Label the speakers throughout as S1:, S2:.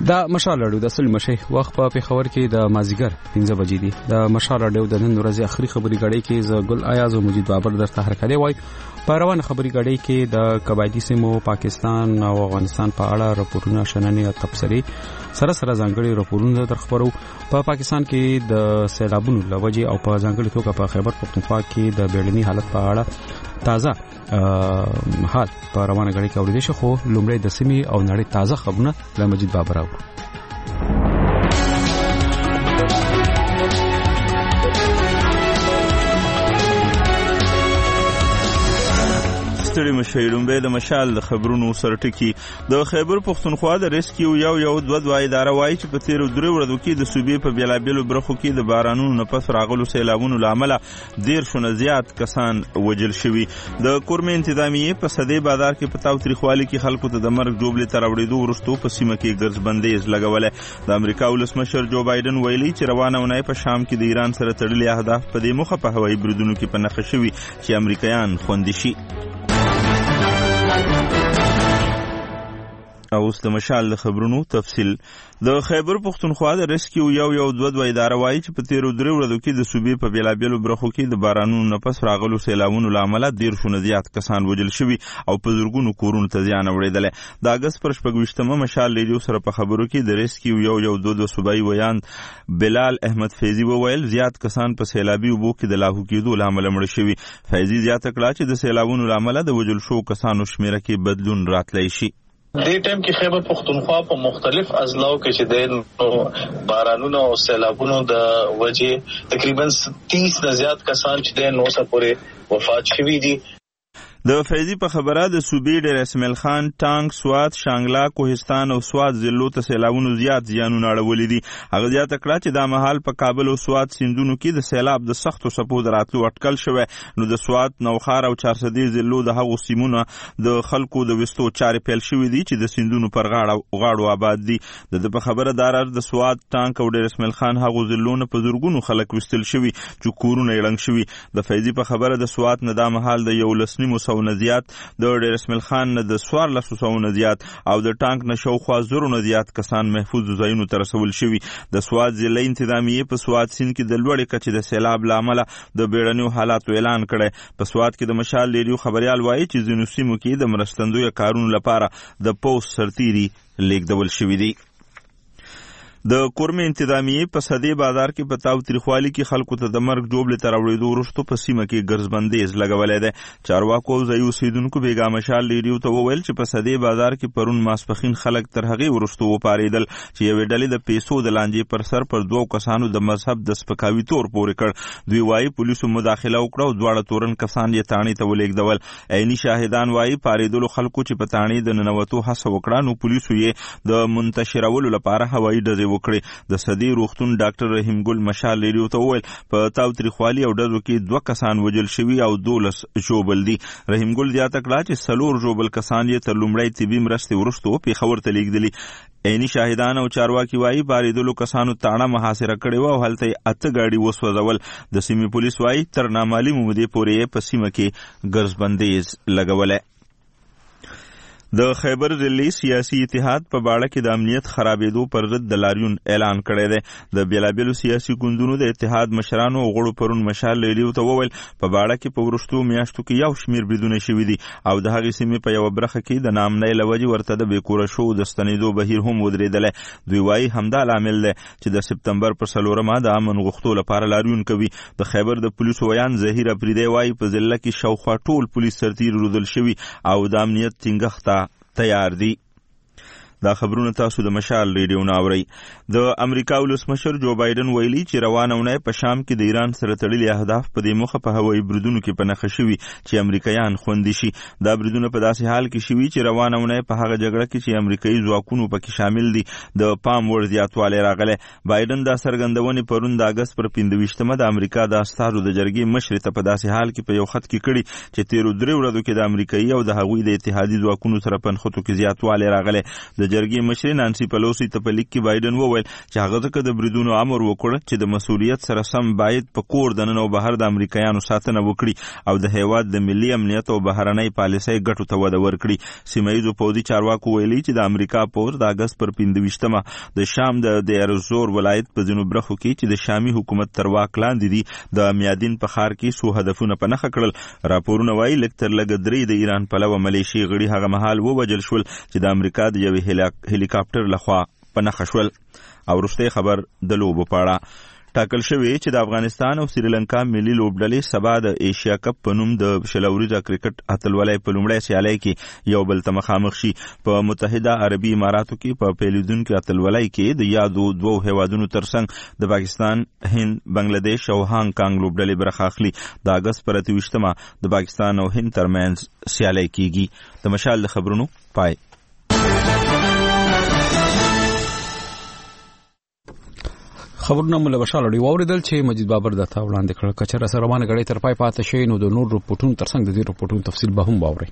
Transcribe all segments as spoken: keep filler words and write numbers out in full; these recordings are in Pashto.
S1: دا مشال راډیو د اصل مشي وخت په پیښور کې د مازیګر پنځه بجې دي. د مشال راډیو د نن ورځې اخري خبري غړې کې ز ګل آیاز او مجید بابر درته هرکلی وای. په روان خبري غړې کې د قبایلی سیمو پاکستان او افغانستان په اړه راپورونه شننې او تبصرې سره سره ځانګړي راپورونه در خبرو. په پا پاکستان کې د سیلابونو لوجې او په ځانګړي توګه په خیبر پختونخوا کې د بیړني حالت په اړه تازه حال په روانه غړې کې اوریدل شو. خو لومړی د سیمې او نړۍ تازه خبرونه له مجید بابر راو.
S2: ستړي مشایلون به د مشال د خبرونو سرټکی د خیبر پختونخوا د ریسکیو یو یو دوه دوه اداره وایي چې په تیر درې ورځو کې د صوبې په بیلابیلو برخو کې د بارانونو نه پس راغلو سیلابونو لامل ډیر شونه زیات کسان وجل شوي. د کورمې انتظامیه په صدې بازار کې په تاوتریخوالي کې خلکو ته د مرګ جوړې تر وړېدو وروسته په سیمه کې ګرځبندۍ لګولې. د امریکا ولسمشر جو بایدن ویلي چې روانه اونۍ په شام کې د ایران سره تړلي اهداف په دې موخه په هوایي بریدونو کې په نښه شوي چې امریکایان خوندي شي. او اوس د مشال د خبرونو تفصیل. د خیبر پختونخوا د ریسکیو یو یو دوه دوه اداره وایي چې په تیرو درې ورځو کې د صوبې په بیلابیلو برخو کې د بارانونو نه پس راغلو سیلابونو له امله ډېر شونه زیات کسان وژل شوي او په زرګونو کورونو ته زیان اړېدلی. د اګست پر شپږویشتمه مشال ریډیو سره په خبرو کې د ریسکیو یو یو دوه دوه صوبایي ویاند بلال احمد فیضي وویل زیات کسان په سیلابي اوبو کې د لاهو کېدو له امله مړه شوي. فیضي زیاته کړه چې د سیلابونو له امله د وژل شوو کسانو شمېره کې بدلون راتلی شي.
S3: دې ټیم کې خیبر پختونخوا په مختلف اضلاعو کې چې د بارانونو او سیلابونو د وجې تقریبا تیس نه زیات کسان چې د نو سره پورې وفات شوي دي.
S2: د فیضي په خبره د صوبې ډېر اسماعیل خان، ټانک، سوات، شانګلا، کوهستان او سوات ضلعو ته سیلابونو زیات زیانونه اړولي دي. هغه زیاته کړه چې دا مهال په کابل او سوات سیندونو کې د سیلاب د سختو څپو د راتلو اټکل شوی. نو د سوات، نوخار او چارسدې ضلعو د هغو سیمونو د خلکو د وستو چارې پیل شوي دي چې د سیندونو پر غاړه غاړو آباد دي. د په خبره دار د سوات، ټانک او ډېر اسماعیل خان هغو ضلعو نه په زرګونو خلک وستل شوي چې کورونه یې ړنګ شوي. د فیضي په خبره د سوات نه دا مهال د یولس نیمو سوو نه زیات، د ډېر اسماعیل خان نه د څوارلسو سوو نه زیات او د ټانک نه شاوخوا زرو نه زیات کسان محفوظ ځایونو ته رسول شوي. د سوات ضلع انتظامیې په سوات سیند کې د لوړې کچې د سیلاب له امله د بیړنیو حالاتو اعلان کړی. په سوات کې د مشال ریډیو خبریال وایي چې ځینو سیمو کې د مرستندویه کارونو لپاره د پوځ سرتیري لیږدول شوي دي. د کورمې انتظامیې په صدې بازار کې په تاوتریخوالي کې خلکو ته د مرګ جوړې تر وړېدو وروسته په سیمه کې ګرځبندیز لګولی دی. چارواکو او ځایي اوسېدونکو بیګا مشال ریډیو ته وویل چې په صدې بازار کې پرون ماسپښین خلک تر هغې وروسته وپارېدل چې یوې ډلې د پیسو د لانجې پر سر پر دوو کسانو د مذهب د سپکاوي تور پورې کړ. دوی وایي پولیسو مداخله وکړه او دواړه تورن کسان یې تاڼې ته ولېږدول. عیني شاهدان وایي پارېدلو خلکو چې په تاڼې د ننوتو هڅه وکړه نو پولیسو یې د منتشرولو لپاره هوایي ډزې وکړې. د صدې روغتون ډاکټر رحیم ګل مشال ریډیو ته وویل په تاوتریخوالي او ډزو کې دوه کسان وژل شوي او دولس ژوبل دي. رحیم ګل زیاته کړه چې څلور ژوبل کسان یې تر لومړۍ طبي مرستې وروسته پېښور ته لیږدلي. عیني شاهدان او چارواکي وایي بارېدلو کسانو تاڼه محاصره کړې وه او هلته یې اته ګاډي وسوځول. د سیمې پولیس وایي تر نامعلومې مودې پورې یې په سیمه کې ګرځبندیز لګولی. د خیبر ضلعي سیاسي اتحاد په باړه کې د امنیت خرابېدو پر ضد د لاریون اعلان کړی دی. د بیلابیلو سیاسي ګوندونو د اتحاد مشرانو او غړو پرون مشال ریډیو ته وویل په باړه کې په وروستو میاشتو کې یو شمېر بریدونه شوي دي او د هغې سیمې په یوه برخه کې د ناامنۍ له وجې ورته د بېکوره شوو د ستنېدو بهیر هم ودرېدلی. دوی وایي همدا لامل دی چې د سپتمبر پر څلورمه د امن غوښتو لپاره لاریون کوي. د خیبر د پولیسو ویان ظهیر افریدی وایي په ضلع کې شاوخوا ټول پولیس سرتیري روزل شوي او د امنیت ټینګښت ته تیار دي. دا خبرونه تاسو د مشال ریډیو نه اورئ. د امریکا ولسمشر جو بایدن ویلي چې روانه اونۍ په شام کې د ایران سره تړلي اهداف په دې موخه په هوایي بریدونو کې په نښه شوي چې امریکایان خوندي شي. دا بریدونه په داسې حال کې شوي چې روانه اونۍ په هغه جګړه کې چې امریکایي ځواکونو پکې شامل دي د پام وړ زیاتوالی راغلی. بایدن دا څرګندونې پرون د اګست پر پنځه ویشتمه د امریکا د استازو د جرګې مشرې ته په داسې حال کې په یو خط کې کړي چې تېرو درې ورځو کې د امریکایي او د هغوی د اتحادي ځواکونو سره په نښتو کې زیاتوالی راغلی. د د جرګې مشر نانسي پلوسی ته په لیک کې بایدن وویل چې هغه ځکه د بریدونو امر وکړ چې د مسؤلیت سره سم باید په کور دننه او بهر د امریکایانو ساتنه وکړي او د هیواد د ملي امنیت او بهرنۍ پالیسۍ ګټو ته وده ورکړي. سیمه ییزو پوځي چارواکو ویلي چې د امریکا پوځ د اګست پر پنځه ویشتمه د شام د دیرزور ولایت په ځینو برخو کې چې د شامي حکومت تر واک لاندې دي د میادین په ښار کې څو هدفونه په نښه کړل. راپورونه وایي لږ تر لږه درې د ایران پلوه ملیشي غړي هغه مهال ووژل شول چې د امریکا د یوې هلیکاپټر لخوا په نښه شول. او وروستی خبر د لوبو په اړه ټاکل شوی چې د افغانستان او سریلانکا ملي لوبډلې سبا د ایشیا کپ په نوم د شلوريزه کرکټ اتلولۍ په لومړۍ سیالۍ کې یو بل ته مخامخ شي. په متحده عربي اماراتو کې په پیلیدونکو اتلولۍ کې د یادو دوو هیوادونو ترڅنګ د پاکستان، هند، بنگلاديش او هانګ کانګ لوبډلې برخه اخلي. د اګست پر اته ویشتمه د پاکستان او هند ترمنځ سیالۍ کیږي. د مشال د خبرونو پای.
S1: خبرونه مله بشاله دی ووریدل چې مجید بابر د تا وړاندې کړ. کچره سره روانه غړي تر پای پاتې شي نو د نور رپورټونو ترڅنګ د دې رپورټونو تفصیل به هم واوري.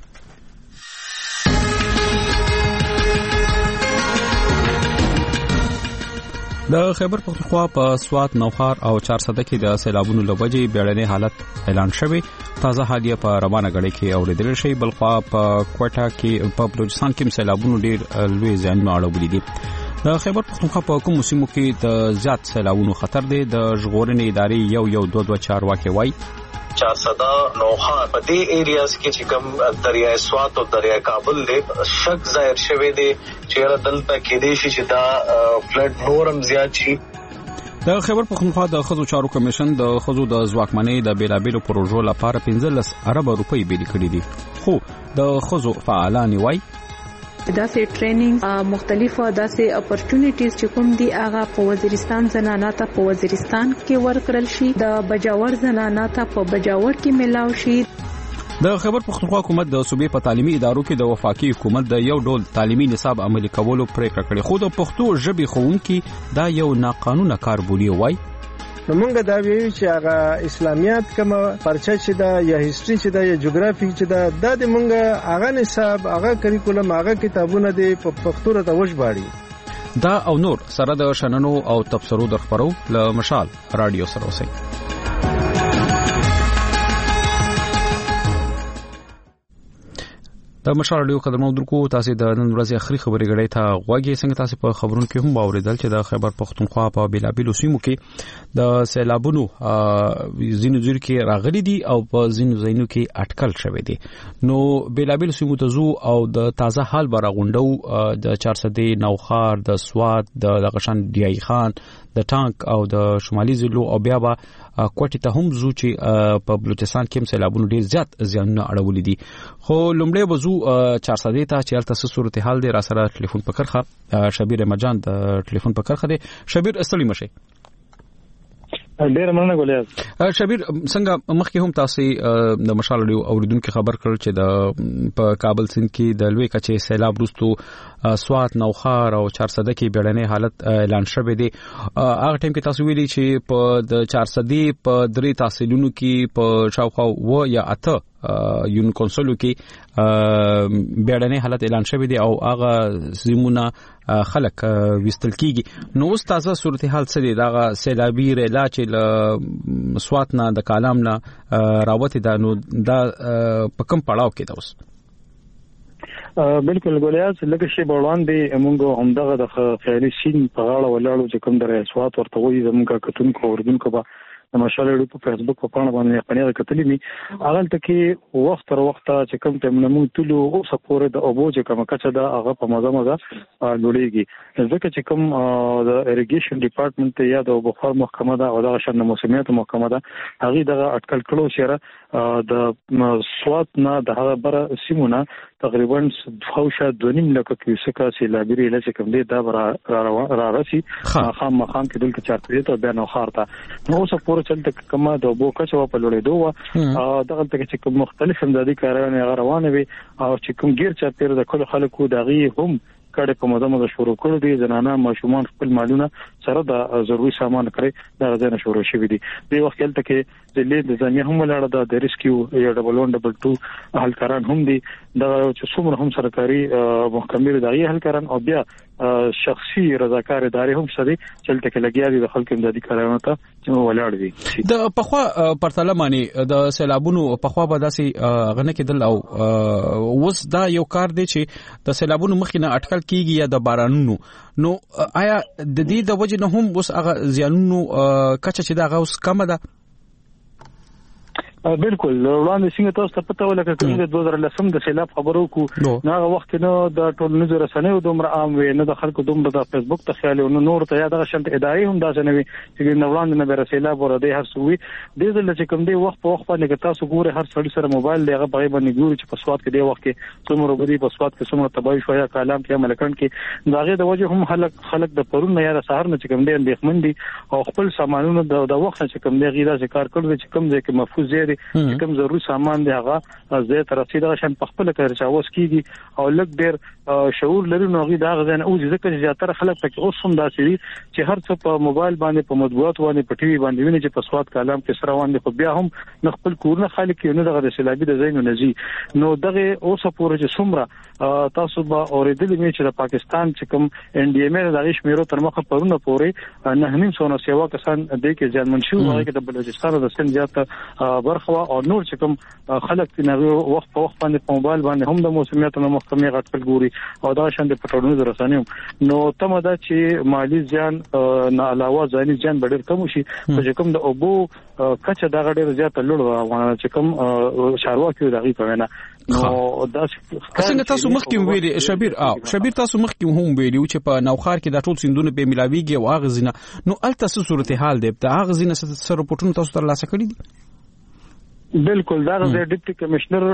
S1: د خیبر پختونخوا په سوات، نوخار او چارسده کې د سیلابونو لوجې بیړنی حالت اعلان شوی. تازه حالیه په روانه غړي کې اوریدل شي. بلخوا په کوټه کې په بلوچستان کې سیلابونو ډیر لوی زیانونه اړولې دي. د خیبر پختونخوا په کوم سیمو کې د زیات سیلابونو خطر دی؟ د ژغورنې ادارې یو یو دوه دوه چارواکي وایي
S3: چارسده نوخان په دې ایریاز کې چې کوم دریای سوات او دریای کابل له شک ظاهر شوی دی چې دلته کې دی چې دا فلډ نورم زیات شي.
S1: د خیبر پختونخوا د خزو چارو کمیشن د خزو د ځواکمنۍ د بیلابیلو پروژو لپاره پنځلس ارب روپۍ بیل کړي دي. خو د خزو فعالان وایي
S4: داسې ټریننګ مختلفه داسې اپورچونټیز چې کوم دي هغه په وزیرستان زنانه ته په وزیرستان کې ورکړل شي، د بجاور زنانه ته په بجاور کې ملاو شي.
S1: د خیبر پختونخوا حکومت د صوبې په تعلیمي ادارو کې د وفاقي حکومت د یو ډول تعلیمي نصاب عملي کولو پریکړه کړې، خو د پښتو ژبې ښوونکي دا یو ناقانونه کار بولي. وایي
S5: نو مونږ دا ویو چې هغه اسلامیات کوم پرچه چې دا یا هیستوري چې دا یا جغرافي چې دا د مونږ هغه نصاب هغه کریکولم هغه کتابونه د پښتو ته وښباړي.
S1: دا او نور سره د شننو او تبصرو در خبرو له مشال رادیو سره اوسئ. د مشال رادیو قدرمنو درکو تاسو د نن ورځې اخري خبرې غړې ته غوږی څنګه تاسو په خبرونو کې هم باوریدل چې د خیبر پختونخوا په بیلابیلو سیمو کې د سیلابونو زینو ځیر کې راغلي دي او په زینو زینو کې اټکل شوی دي. نو بیلابیلو سیمو ته زو او د تازه حال براغونډو د چارسده، نوخار، د سوات، د لغشان ډیای خان، د ټانک او د شمالي ضلعو او بیا به کوټه ته هم زو چې په بلوچستان کې سیلابونو ډیر زیات زیانونه اړولې دي. خو لومړی وزو چارسده ته چې الته صورت حال دی. را سره ټلیفون په کرخه شبیر مجان د ټلیفون په کرخه دی. شبیر استلی مشه
S5: ډیر مننه ګولیا.
S1: شبیر څنګه مخکې هم تاسو د مشال رادیو اوریدونکو خبر کړل چې د په کابل سند کې د لوی کچې سیلاب وروسته سوات، نوخار او چارسده کې بیړنی حالت اعلان شوی دی. هغه ټیم کې تاسو ویلي چې په د چارسده په درې تحصیلونو کې په شاوخوا و یا اته یون کونسلو کې بیړنی حالت اعلان شوی دی او هغه زمونه خلک وستل کیږي. نو اوس تازه صورتحال څه دی؟ دا سیلابي ریلا چې ل سوات نه د کالام نه راوته دا نو دا په کوم پړاو کې دا اوس؟
S5: بالکل ګولیاس لکه شی وړاندې موږ همدغه د خیالي سین په غاړه ولاړو چې کوم درې سوات ورته وایي زموږ کتونکو اوردونکو به د مشال رادیو په فیسبوک په پاڼه باندې پنځه کتلې می هغه ته کې وخت تر وخت چې کوم ټیم نمو تلو او سپور د اوبو چې کوم کچه دا هغه په مزه مزه لوړیږي. ځکه چې کوم د اریګیشن ډپارټمنټ یا د بخار محکمه دا او د شان موسمیات محکمه دا هغه د اټکل کړو چې د سوات نه د هغه بر سیمونه تقریبا دوه دونیم لکه کیوسکا سیلابي ریل چې کوم دی دا را راسي خام مخام کې دلته چارپېټ او بیان خارته نو سپور چلته کومه د بو کچو په لوري دوه دغه ته چې کوم مختلف امدادي کارونه روانه وي او چې کوم غیر چا پیر د کل خلکو دغه هم کډه په مدمه شروع کړو دي زنانه ماشومان خپل مالونه سره د ضروري سامان کړی دا ځنه شروع شوی دي د وخت کې ته د لیند ځانیا هم لاړه د ریسکیو یا ډبل ون ډبل ټو هلکاران هم دي دا چې څومره هم سرکاري محکمې دغه هلکاران او بیا شخصي رضاکار ادارې هم سدي چلته کې لګیا دي د خلکو امدادي کارونه ته ولاړ دي
S1: د پخوا پرتله معنی د سیلابونو پخوا به داسې غنه کېدل او اوس دا یو کار دی چې د سیلابونو مخینه اټکل کیږي یا د بارانونو نو آیا د دې د وجه نه هم اوس هغه زیانونو کچه چې دا اوس کم ده
S5: بالکل وړاندې څنګه تاسو ته پته ولکه کوم د دوه هزار لسم د سیلاب خبرو کو نه وخت نه د ټولنیزو رسنیو دومره عام وي نه د خلکو دومره د فیسبوک ته خیال او نور ته یاد غشنت ادارې هم داسې نه وي چې نه وړاندې نه به سیلاب ور دی هر څوی د دې چې کوم دی وخت په وخت باندې تاسو ګوره هر څړي سره موبایل دی هغه په باندې ګوري چې په سواد کې دی وخت کې څومره بدی په سواد کې څومره تباہي شویا کلام کې ملکان کې داغه د وجه هم خلک خلک د پرون نه یا د سحر نه چې کوم دی اندېخمن دي او خپل سامانونه د وخت چې کوم دی غیدا ذکر کړل چې کوم ځای کې محفوظ دی کوم ضروري سامان دی هغه زه تر رسیدغه شان په خپل کې رچاوس کیږي او لک ډیر شعور لري نو غي دا غزنه او ځکه چې زیاتره خلک پکې اوس هم داسې دي چې هر څه په موبایل باندې په مطبوعات باندې په ټي وي باندې ویني چې په سواد کلام کې سره باندې خو بیا هم نه خپل کورونه خالق کې نه دغه سیلابي د زینو نزي نو دغه اوسه پورې چې څومره تاسو به اوریدلې مې چې د پاکستان چې کوم ان ډي ام ای د شمیرو تر مخه پرونه پورې نه نیم سو نه سیوا کسان د کې ځان منشو هغه کې د بلوچستان د سند زیاته برخه او نور چې کوم خلک چې نو وخت په وخت باندې په موبایل باندې هم د موسمیت نو محکمې غټل ګوري او دا شان د پټړونو رسنیو نو تمه دا چې مالی زیان نه علاوه ځاني زیان ډېر کم شي چې کوم د اوبو کچه دا ډېر زیات لوړ چې کوم چارواکي دغه په وینا نو دا
S1: څنګه تاسو مخکې ویلي شبیر او شبیر تاسو مخکې هم ویلي چې په نوخار کې د ټول سندونه په ملاویږي او اغزنه نو التاسو صورتحال دی د اغزنه سره رپورټونه تاسو تر لاسه کړی دي
S5: بالکل دا د ډیپټي کمشنر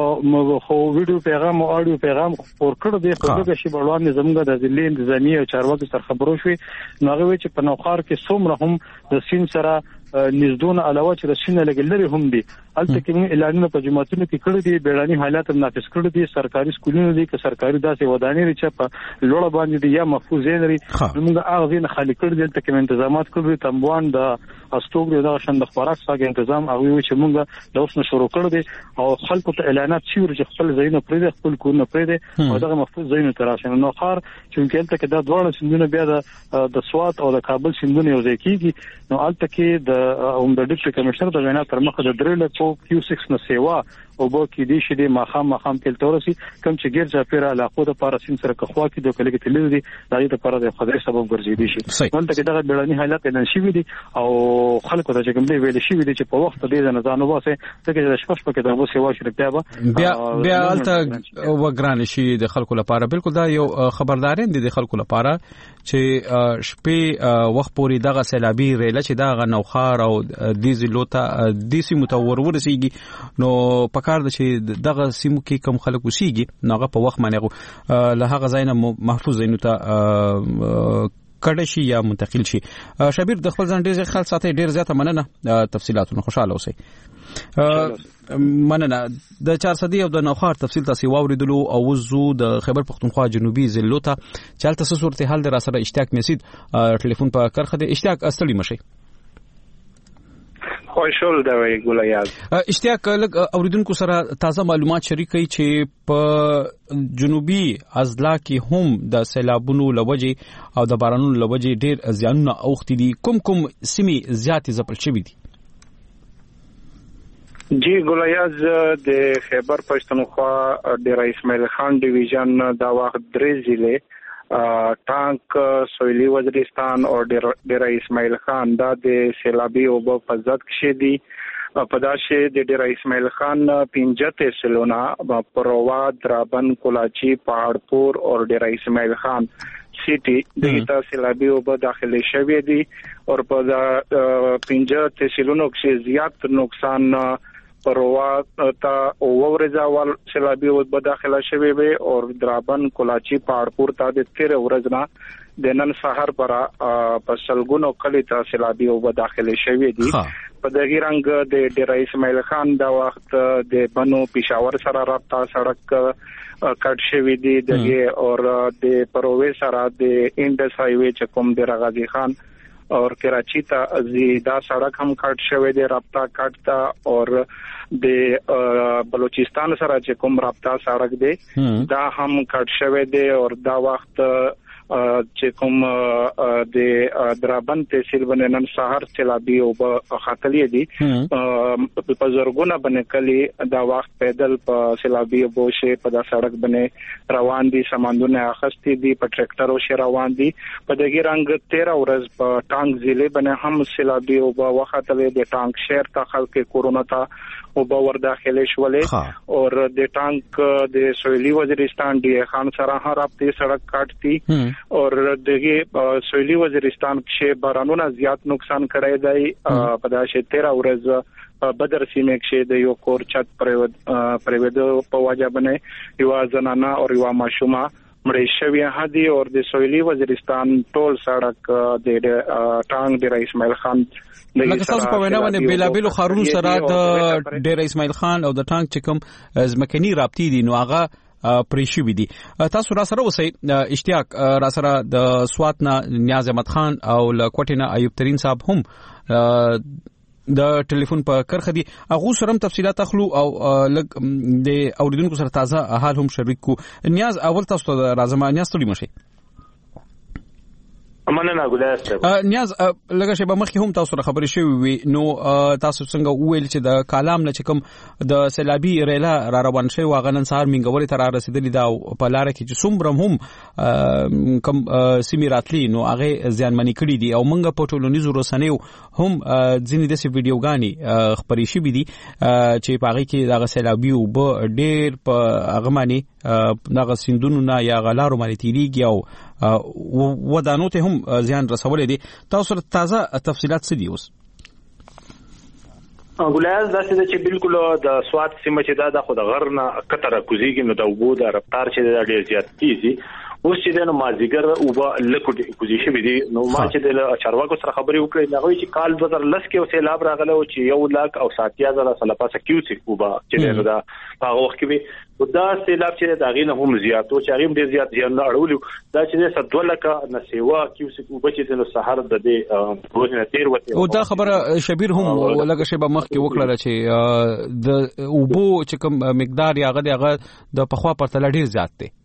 S5: خو ویډیو پیغام او اډیو پیغام خبر کړ دی خو دغه شی بلوان زموږ د ځلې انتظامی او چارواکي سره خبرو شوې نو هغه چې په نوخار کې څومره هم د سین سره نږدون علاوه چې د شینه لګلري هم دي البته کې اعلانونه په جماعتونو کې کړی دي بیړني حالات نافذ کړی دي سرکاري سکولونو دي که سرکاري داسې ودانۍ لري چې په لوړ باندې دي یا محفوظ لري موږ هغه نه خالي کړی دي ته کې تنظیمات کړی تنبوان د استوګ د شند خوراک ساګ تنظیم هغه چې موږ د اوس نو شروع کړی دي او خلکو ته اعلانات شي چې خپل ځایونه پرې خپل کورونه پرې او دغه محفوظ ځایونه تراشنه نو خار چې کله ته دا دوه سندونه بیا د سوات او د کابل سندونه یو ځای کیږي نو البته کې د هم د ډیپټي کمشنر د وینا تر مخه د درې لکو کیو سکس نه سیوا او بو کې دي چې د ماخام ماخام کې تورسي کم چې ګیر ځپیره علاقو د پارسین سره کخوا کې د کله کې تللی دي دغه لپاره د خدای سبب ګرځېدي شي ولته کې دغه بیړني حالات نه شي دي او خلکو ته چې کوم دی ویل شي دي چې په وخت دې نه ځانو واسه ته د شپږ پکې د وو سیوا شرکت
S1: بیا بیا الته وګران شي د خلکو لپاره بالکل دا یو خبردارین دي د خلکو لپاره چې شپې وخت پوری دغه سیلابي ریله چې دغه نوخار او دیزلوتا دیسی متور ورسیږي نو کار د چې دغه سیمو کې کم خلک وسیږي ناغه په وخت باندې له هغه ځای نه محفوظ زینو ته کډه شي یا منتقل شي شبیر د خپل ځان ډیر خیال ساتي ډیر زیاته مننه تفصيلاتونه خوشاله اوسئ مننه د چار صدی او د نوخار تفصیل تاسو واوریدلو او وزو د خیبر پختونخوا جنوبي ضلع ته چالت صورتحال در سره اشتیاق میسید ټلیفون په کرخه د اشتیاق اصلي مشي
S6: خوشحال دی ګولیاز
S1: اشتیاق لګ اوریدونکو سره تازه معلومات شریک کړي چې په جنوبي اضلاع کې هم د سیلابونو لوجې او د بارانونو لوجې ډېر زیانونه اوختي دي کوم کوم سیمې زیاتې ځپل شوې دي
S6: جی ګولیاز د خیبر پښتونخوا ډیر اسماعیل خان ډیویژن دا وخت درې ضلع ټانک سویلی وزیرستان او ډیر اسماعیل خان دا د سیلابي او په ضد کې دي په داسې د ډیر اسماعیل خان پنځه تحصیلونه پروا درابن کولاچی پهاړپور او ډیر اسماعیل خان سیټي دغه سیلابي او په داخلي شوی دي او په پنځه تحصیلونو کې زیات نقصان پروا تا اوورزاوال سیلابي او په داخله شوی وي او درابن کولاچی پهاړپور ته د تیر ورځنا د نن سحر پر په سلګونو کلی ته سیلابي او په داخله شوی دي په دغه رنګ د ډیر اسماعیل خان دا وخت د بنو پېښور سره رابطه سړک کټ شوی دی دغه اور د پرووې سره د انډس هایوي چې کوم د غازی خان اور کراچی ته زیاده سړک هم کټ شوی دی رابطه کټ تا اور د بلوچستان سره چې کوم رابطه سړک دی دا هم کټ شوی دی اور دا وخت چې کوم د درابند تحصیل باندې نن سهار سیلابي او خاطلې دي په زرګونه باندې کلی دا وخت پیدل په سیلابي بوشه په دا سړک باندې روان دي سامانونه اخستي دي په ټریکټرو ش روان دي په دغه رنګ تیرہ ورځ په ټانک ضلع باندې هم سیلابي او وخاتلې د ټانک شهر ته خلک کورونا ته او باور داخله شولې اور د ټانک د سویلی وزیرستان ډی خان سره هر رابطه سړک کاټتي اور دغه سویلی وزیرستان کې بارانونه زیات نقصان کړی دی په داسې تیرہ ورځ بدر سیمه کې د یو کور چت پرود پرود په واجب باندې یو زنانه او یو ماشومه مړی شوی هدي اور د سویلی وزیرستان ټول سړک د ټانک د رئیس اسماعیل خان
S1: لکه تاسو په وینا باندې بیلابیلو خارونو سره د ډیر اسماعیل خان او د ټانک چې کوم ځمکني رابطې دي نو هغه پریشي وي دي تاسو را سره اوسئ اشتیاق را سره د سوات نه نیاز احمد خان او لکوټینا ایوب ترين صاحب هم د ټلیفون په کرخه دي هغه سره تفصيلات اخلو او لګ د اوریدونکو سره تازه حال هم شریک کو نیاز اول تاسو ته راځم نیاز تړي مشي
S7: مننه ګلاسته
S1: نیاز لکه شی به مخکې هم تاسو سره خبرې شوې وي نو تاسو څنګه ویل چې د کالام نه چې کوم د سیلابي ریلا را روان شوی واغ نن سهار منګوري تر رسیدلی دا په لار کې چې څومره هم کوم سیمې راتلی نو هغه ځانمنې کړي دي او موږ په ټولنیزو رسنیو هم ځینې د سی ویډیوګانی خبرې شوې دي چې په هغه کې دا سیلابي او به ډېر په هغه معنی دغه سیندونو نه یا غلارو باندې تیریږي او ودانو ته هم زیان رسولې دي تاسو تازه تفصيلات څه دي اوس
S7: ګولاز دا چې بالکل د سواد سیمه چې دا د خود غرنه کتره کوزيږي نو د وبو د رفتار چې د ډیر زیات کیږي اوس چې د مازیګر او با لکه کوزي شي دي نو ما چې د چارواکو سره خبرې وکړې دا وایي چې کال دوه هزار لس کې او سیلاب راغله او چې یو لاک او ساتیا زره سلپاسه کیوسک وبا چې دا هغه وخت کې دا سیلاب چې دا غینه هم زیاتو چې هغه ډیر زیات ځان اړولو دا چې د دوه لک نسیوا کیوسک وبا چې د سحر د دې روزنه تیر وته
S1: او دا خبره شبیر هم لکه شی به مخ کې وکړه چې د وبو چې کوم مقدار یاغه دغه د پخوا پرتل ډیر زیات دی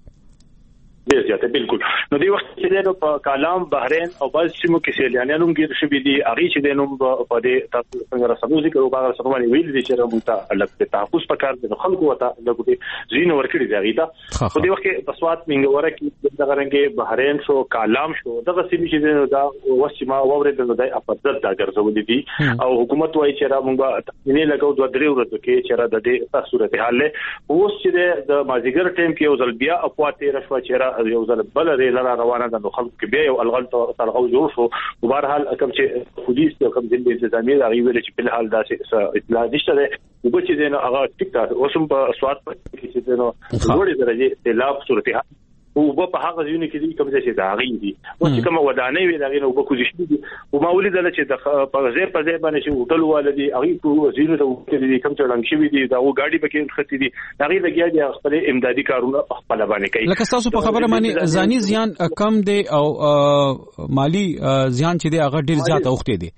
S7: ډیر زیات بالکل نو دی وخت چې د کالام بحرین او بعض سیمو کې سیلانیانو کې شوي دي هغه چې د نوم په دې تاسو څنګه رسمو ذکر او باغ سره باندې ویل دي چې موږ الګ تحفظ پکار د خلکو وته لګوي زین ورکړي دی غیدا په دې وخت کې بسوات منګوره کې د غرنګي بحرین شو کالام شو دغه سیمې چې دا وسیما ووري د دای افضل دا ګرځول دي او حکومت وايي چې را موږ نه لګو دوه درې ورځې کې چې را د دې صورتحال له اوس چې د مازیګر ټیم کې او زلبیا اپواته رشوه چې یو ځل بل ریل را روانه ده نو خلک کې به یو الغلط ترغو جوړ شو په هر حال کوم چې پولیس او کوم ځین د انتظامیه دا ویل چې په حال داسې اطلاع نشته ده او چې دینه هغه ټیک تا اوسم په سواد په کې چې دینه وړي درجه سیلاب صورتحال او په هغه ځینې کې دي کوم چې دا غي دي او چې کوم ودانې وی دا غي نو په کوزي شي دي او ما ولیدل چې د په ځای په ځای باندې چې هوټل والدي هغه په ځینو ته وکړي کوم چې لنګ شي دي دا و غاډي پکې ختی دي دا غي لګیا دي خپل امدادي کارونه خپل باندې کوي
S1: لکه تاسو په خبره باندې ځاني زیان کم دي او مالی زیان چې دي هغه ډیر زیات اوخته دي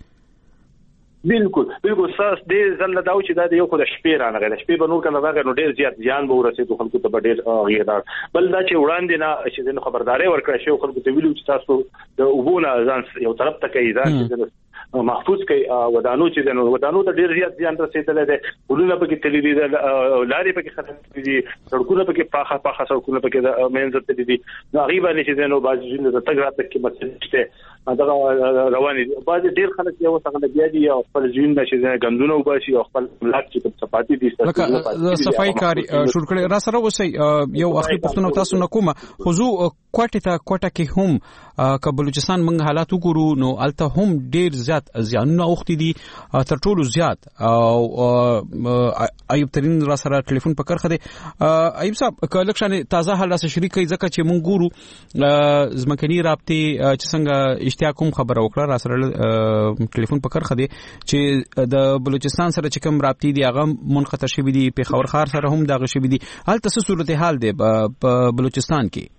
S7: بالکل بالکل ساس دې زله داو چې دا یو خو د شپې رانغله شپې به نور کنه راغی نو ډیر زیات ځان به ورسېدو خلکو ته ډیر غیردار بل دا چې وړاندې نه چې د خبرداري ورکړې شو خلکو ته ویلو چې تاسو د وبونه ځان یو طرف ته کوي ځان چې محفوظ کوي ودانو چې د ودانو ته ډیر زیات ځان رسېدل دي ولونه پکې تللی دي لارې پکې خراب دي سړکونه پکې پاخه پاخه سړکونه پکې د مینځ ته دي نو غیبه نشي نو باز جن د تګ رات کې مسله دا رواني باز ډیر خلک یو څنګه بیا دي او خپل ژوند نشي غندونه وباسي او خپل ملاک چې صفاتي دي
S1: لکه صفای کاری شروع کړي را سره وسی یو اخري پښتنو تاسو نه کومه خو کوټه ته کوټه کې هم کبلوچستان موږ حالات وګورو نو الته هم ډیر زیات ځانونه اوختي دي تر ټولو زیات او ایوب ترين را سره ټلیفون په کرخه دي ایوب صاحب کله ښه تازه حالات شریک کوي ځکه چې موږ ګورو زمکني رابطه چې څنګه اشتیاق کوم خبر وکړه را سره ټلیفون په کرخه دی چې د بلوچستان سره چې کوم رابطې دی هغه منقطع شوی دی په خور خار سره هم دغه شوی دی هلته څه صورتحال دی په بلوچستان کې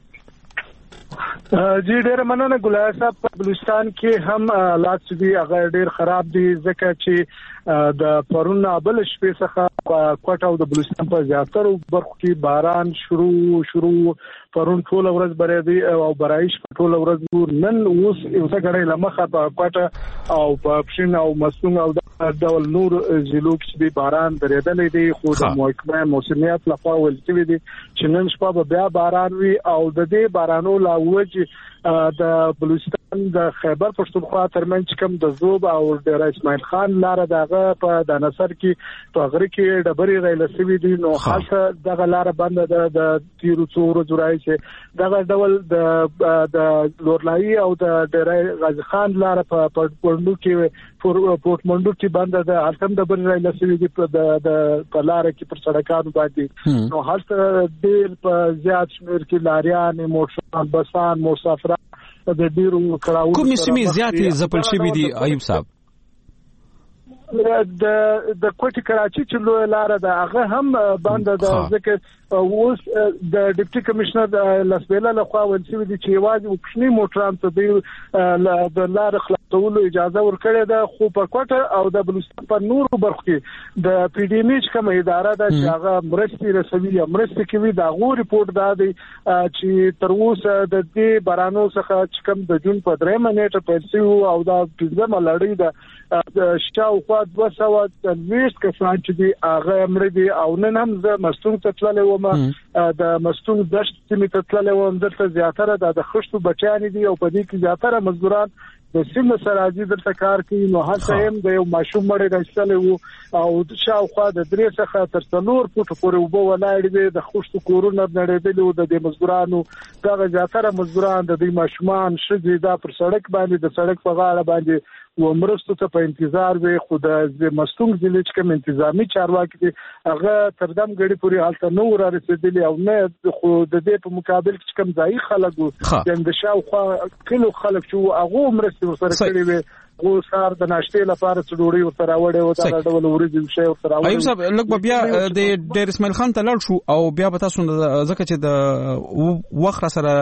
S8: جی ډیر مننه ګلای صاحب په بلوچستان کې هم حالات دي هغه ډیر خراب دي ځکه چې د پرون بل شپې څخه کوټه او د بلوچستان په زیاتره برخو کې باران شروع شروع پرون ټول ورځ بریدي او برایش ټول ورځ نن اوس یو څه غړې لمخه په کوټه او په پښین او مسون او د ډول نور ضلعو کې باران درېدلې دي خو د محکمه موسمیات لخوا ویل شوی دي چې نن شپه بیا باران وي او د دې بارانو لا وجه د بلوچستان د خیبر پښتونخوا ترمنځ کوم د زوب او د اسماعیل خان لار دغه په د نصر کې په غره کې ډبري غیل سوي دي نو خاصه دغه لار بند د د تیرو څورو جوړای چې دغه ډول د د لورلای او د ډیرای غازی خان لار په پړندو کې پورت منډو کې بند د التم د بر غیل سوي دي په د لار کې پر سړکانو باندې نو هلته ډیر په زیات شمیر کې لاریان موټر بسان مسافر د ډیرو کړهو
S1: کومې سیمې زیاتې ځپل شوې دي ایوب صاحب
S8: د د کوټي کراچي چې لوی لار ده هغه هم بند ده ځکه اوس د ډیپټي کمشنر د لاسبیلا لخوا ولسوي دي چې واځي وکښنی موټران ته د لار خلاصولو اجازه ورکړې ده خو په کوټه او د بلوچستان په نورو برخو کې د پی ډی ام ایچ کوم اداره ده چې هغه مرستي رسوي مرستي کوي دا غو ریپورت ده چې تر اوسه د دې بارانو څخه چې کوم د جون په درېمه نیټه پیسې او دا پنځمه لړۍ ده شاوخوا دوه سوه څلوېښت کسان چې دي هغه مړه دي او نن هم زه مستونګ ته تللی وم د مستونګ دشت سیمې ته تللی وم دلته زیاتره د خښتو بچیان دي او په دې کې زیاتره مزدوران د سیمه سره راځي دلته کار کوي نو هلته هم د یو ماشوم مړی راځلی وو او شاوخوا د درې څخه تر څلور فوټو پورې اوبه ولاړې وې د خښتو کورونه نړېدلي وو د دې مزدورانو دغه زیاتره مزدوران د دوی ماشومان ښځې دا پر سړک باندې د سړک په غاړه باندې و مرستو ته په انتظار وي خو د مستونګ ضلع چې کوم انتظامی چارواکي دي هغه تر دم غړي پورې حالت نو را رسیدلی او نه خو د دې په مقابل کې کوم ځای خلک وو د شاوخوا کلو خلک چې هغه مرستې ورسره کړې وي او سار د ناشته لپاره څډوړي ورسره وړي او دا ډول ورځي شی ورسره وړي
S1: ایوب صاحب لکه بیا د ډیر اسماعیل خان ته لاړ شو او بیا به تاسو ځکه چې د وخت سره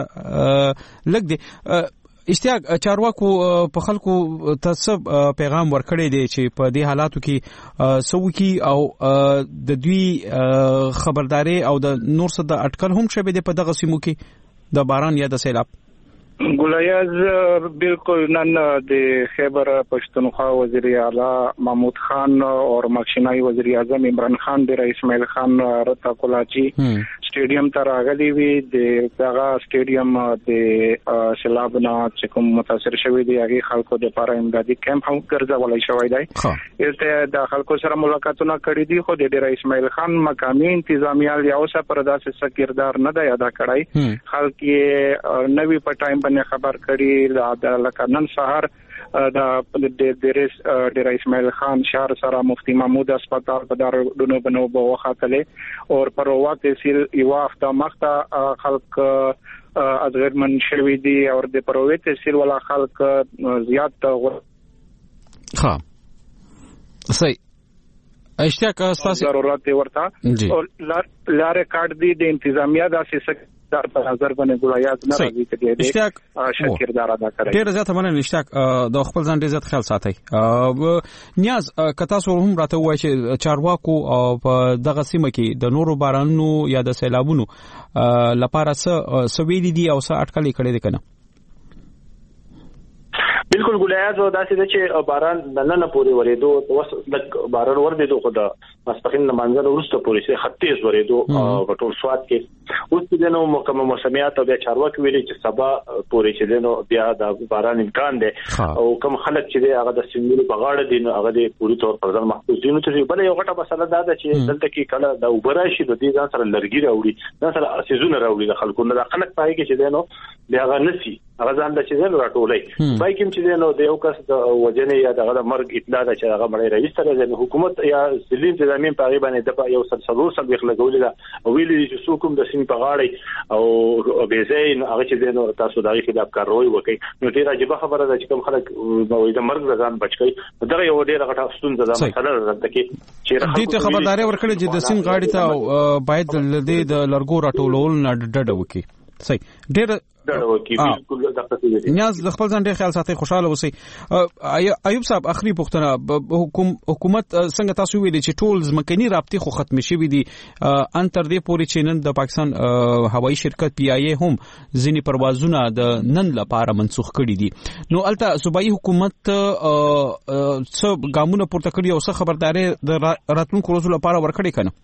S1: لګ دی اشتیاق چارواکو په خلکو ته څه پیغام ورکړی دی چې په دې حالاتو کې سوکي او د دوی خبرداري او د نور څه د اټکل هم شوی دی په دغه سیمو کې د باران یا د سیلاب
S6: ګلایز بالکل نن د خیبر پښتونخوا وزیر اعلی محمود خان او مخکنی وزیر اعظم عمران خان د رئیس اسماعیل خان رتا کولاچی سټیډیم ته راغلي وي د هغه سټیډیم د سیلاب نه چې کوم متاثر شوی دی هغه خلکو د لپاره امدادي کیمپ هم ګرځولای شوی دی ته د خلکو سره ملاقاتونه کړي دي خو د رئیس اسماعیل خان مقامی انتظامیه یا اوسه پر داسې سکیردار نه دی ادا کړای خلک یې نوی په ټایم باندې خبر کړي د لکه نن سهار د د رئیس اسماعیل خان شهر سره مفتی محمود هسپتال په دار دونو بنو بوخاتله او پر وخت سیل یو هفته مخته خلک از غیر من شوی دي او د پرویت سیل ولا خلک زیات
S1: ها صحیح اشتیاق اساس
S6: ضرورت ورته او لاره کارت دي د انتظامیه داسې در په نظر باندې ګولایات نه راځي چې دې
S1: اشتیاق
S6: شکردار ادا کړي
S1: ډیر زیات مننه اشتیاق د خپل ځان ډیر زیات خیال ساتي نیاز کتا سو هم راته وای چې چارواکو په دغه سیمه کې د نورو بارانونو یا د سیلابونو لپاره څه سویلي دي او څه اټکلې کړي دي کنه
S7: بالکل ګلایاز او داسې د چې باران نن پورې ورېدو وس د باران ورېدو خو د مسپخین منځر ورسته پورې چې خطیز ورېدو په ټول سواد کې اوس د نو محکمه موسمیات او بیا چارواکي ویلي چې سبا پورې چې نو بیا د باران امکان دی او کوم خلک چې دی هغه د سیمونو په غاړه دي نو هغه د پوری تور پر ځل محفوظ دي نو چې بل یو غټه مسله دا ده چې دلته کې کله د وبراشي د دې ځان سره لرګي راوړي ځان سره اسیزونه راوړي د خلکو نه د خلک پای کې چې دی نو بیا هغه نسی هغه ځان د چې زه راټولې بای کوم چې نو د یو کس د وجنې یا د مرګ اطلاع ده چې هغه مړی راځي د حکومت یا سیلین تضامین په غیبه نه د یو سلسلور سل وخلګولې ده ویلي چې څوک د سین په غاړې او به زین هغه چې نو تاسو دغه خلاف کاروي وکړي نو ډیره عجیب خبره ده چې کوم خلک د مرګ ځان بچ کړي دغه یو ډیره غټه ستونزه ده مثلا راځي چې
S1: دې ته خبرداري ورکړي چې د سین غاړې ته باید د لرګو راټولول نه ډډه وکړي صحیح ډېر نیاز د خپل ځان ډېر خیال ساتي خوشاله اوسئ ایوب صاحب اخري پوښتنه حکومت څنګه تاسو ویلي چې ټول ځمکني رابطې خو ختم شوي دي ان تر دې پورې چې نن د پاکستان هوایي شرکت پی آی اے هم ځینې پروازونه د نن لپاره منسوخ کړي دي نو الته صوبایي حکومت څه ګامونه پورته کړي او څه خبرداري د راتلونکو ورځو لپاره ورکړي کنه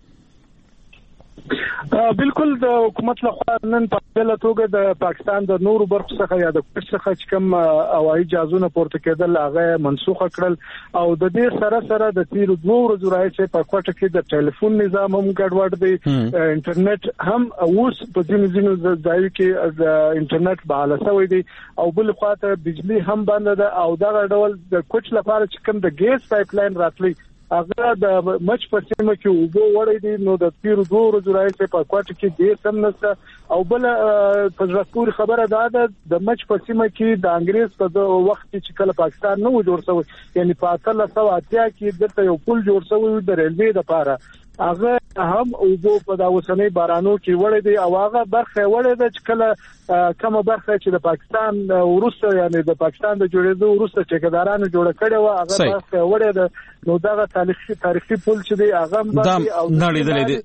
S8: بالکل د حکومت لخوا نن په بل توګه د پاکستان د نورو برخو څخه یا د کوم څخه چې کوم هوایي جهازونه پورته کېدل هغه منسوخ کړل او د دې سره سره د تیر دوه ورځې راځي په کوټه کې د ټلیفون نظام هم ګډوډ دی انټرنیټ هم اوس په ځینو ځینو ځایو کې د انټرنیټ بحاله شوی دی او بل خواته بجلی هم بند ده او دا ډول د کوچ لپاره چې کوم د ګیس پایپ لاین راتلی هغه د مچ په سیمه کې وګو وړي دي نو د تیر دوه ورځې راځي په کوټه کې ډیر سم نشته او بل په ځکه خبره ده د مچ په سیمه کې د انګريز په وخت کې کله پاکستان نو جوړ شوی یعنی په اتلس سوه اتیا کې دلته یو پل جوړ شوی د ریلوی لپاره هغه هم وګو په دا وسنۍ بارانو کې وړي دي او هغه برخه وړي ده چې کله کومه برخه چې د پاکستان ورسته یعنی د پاکستان د جوړېدو ورسته ټیکدارانو جوړ کړي و هغه برخه وړي ده نو دا تاریخي تاریخي پل چې دی هغه باندې او
S1: نړیدل دي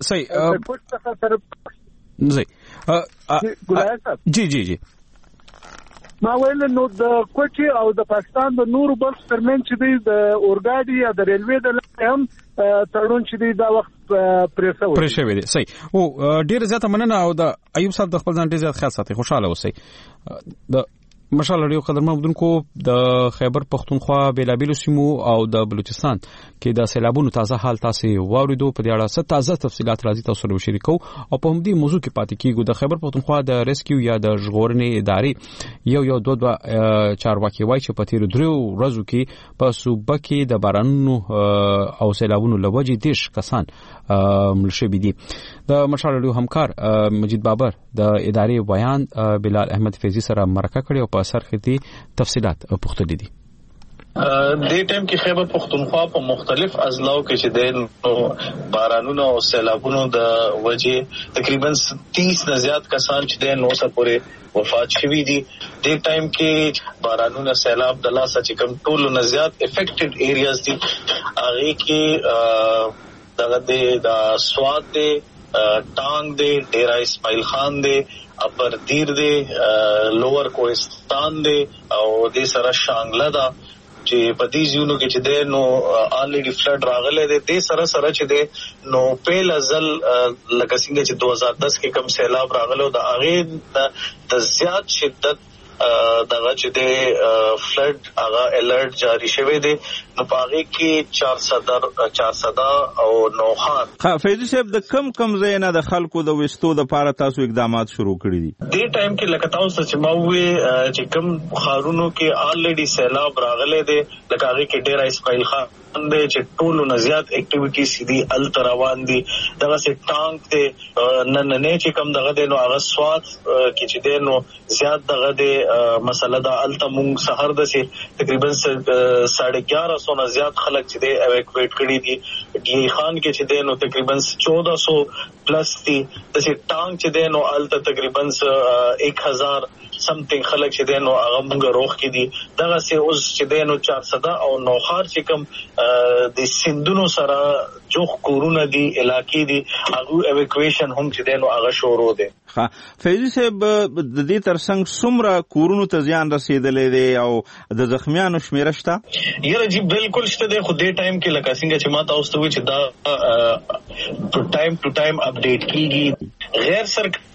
S1: صحیح صحیح جی جی جی
S8: ما ویل نو د کوچي او د پاکستان د نورو برخو ترمن چې دی د اورګاډي یا د ریلوی د هم تړون چې دی دا وخت پرېښو
S1: پرېښو دي صحیح او ډیر زیاته مننه او د ایوب صاحب د خپل ځان ډیر زیات خیال ساتي خوشاله اوسئ د مشال ریو قدر مودونکو د خیبر پختونخوا بیلابیلو سیمو او د بلوچستان کې د سیلابونو تازه حال تاسو واوریدو په دې اړه ست تازه تفصيلات راځي تاسو سره شریکو او په همدې موضوع کې پاتې کیږو د خیبر پختونخوا د ریسکیو یا د ژغورنې ادارې یو یو دوه دوه چارواکي وایي چې په تیر درو ورځو کې په صوبه کې د بارانونو او سیلابونو لوجې دیش کسان ملشي دي د مشال ریو همکار مجید بابر د ادارې بیان بلال احمد فیضی سره مرکه کړي او په اثر کې تفصيلات پوښتلې دي
S3: د ټیم کې خیبر پختونخوا په مختلف اضلاع کې چې د بارانونو او سیلابونو د وجې تقریبا تیس نه زیات کسان چې د نو سره پورې وفات شوي دي د ټیم کې بارانونو سیلاب د لاسه چې کوم ټول نه زیات افیکټډ ایریاز دي هغه کې دغه د سواد دی ټانګ دی ډیرا اسماعیل خان دی اپر دیر دی لوور کوهستان دی او د سره شانګله دا چې په دې ځینو کې چې د نو الریډي فلډ راغله د دې سره سره چې د نو په لزل لکه څنګه چې دو هزار دس کې کم سیلاب راغله د هغه د زیات شدت دغه چې د فلډ هغه الرټ جاری شوی دی نو پاره کې چار سده او نوخان
S2: ها فیضی صاحب د کم کم زینا د خلکو د وستو د پاره تاسو اقدامات شروع کړی دي
S3: د ټایم کې لکه تاسو چې ماوي چې کم خارونو کې الریډي سیلاب راغله دی لکه هغه کې ډیر اسماعیل خان د چې ټولو نه زیات اکټیویټی سیدي ال روان دي دغه سي ټانک ته نن نه چې کم دغه د نو هغه سواد کې چې د نو زیات دغه د مسله د ال تمون سحر د سي تقریبا ساڑھے گیارہ سو نه زیات خلک چې د ایواکویټ کړي دي ډي خان کې چې د نو تقریبا چودہ سو پلس دي د سي ټانک چې د نو ال تقریبا ایک هزار سمثینګ خلک چې د نو هغه موږ روخ کې دي دغه سي اوس چې د نو چار سده او نوخار چې کم د سندونو سره جوخ کورونه دي علاقې دي هغه ایواکویشن هم چې د نو هغه شروع دي
S2: ها فیضی صاحب د دې ترڅنګ څومره کورونو ته زیان رسیدلې دي او د زخمیانو شمیره شته
S3: یره جی بالکل شته د خو دې ټایم کې لکه څنګه چې ما تاسو ته وی چې دا ټو ټایم ټو ټایم اپډیټ کیږي غیر سرکاري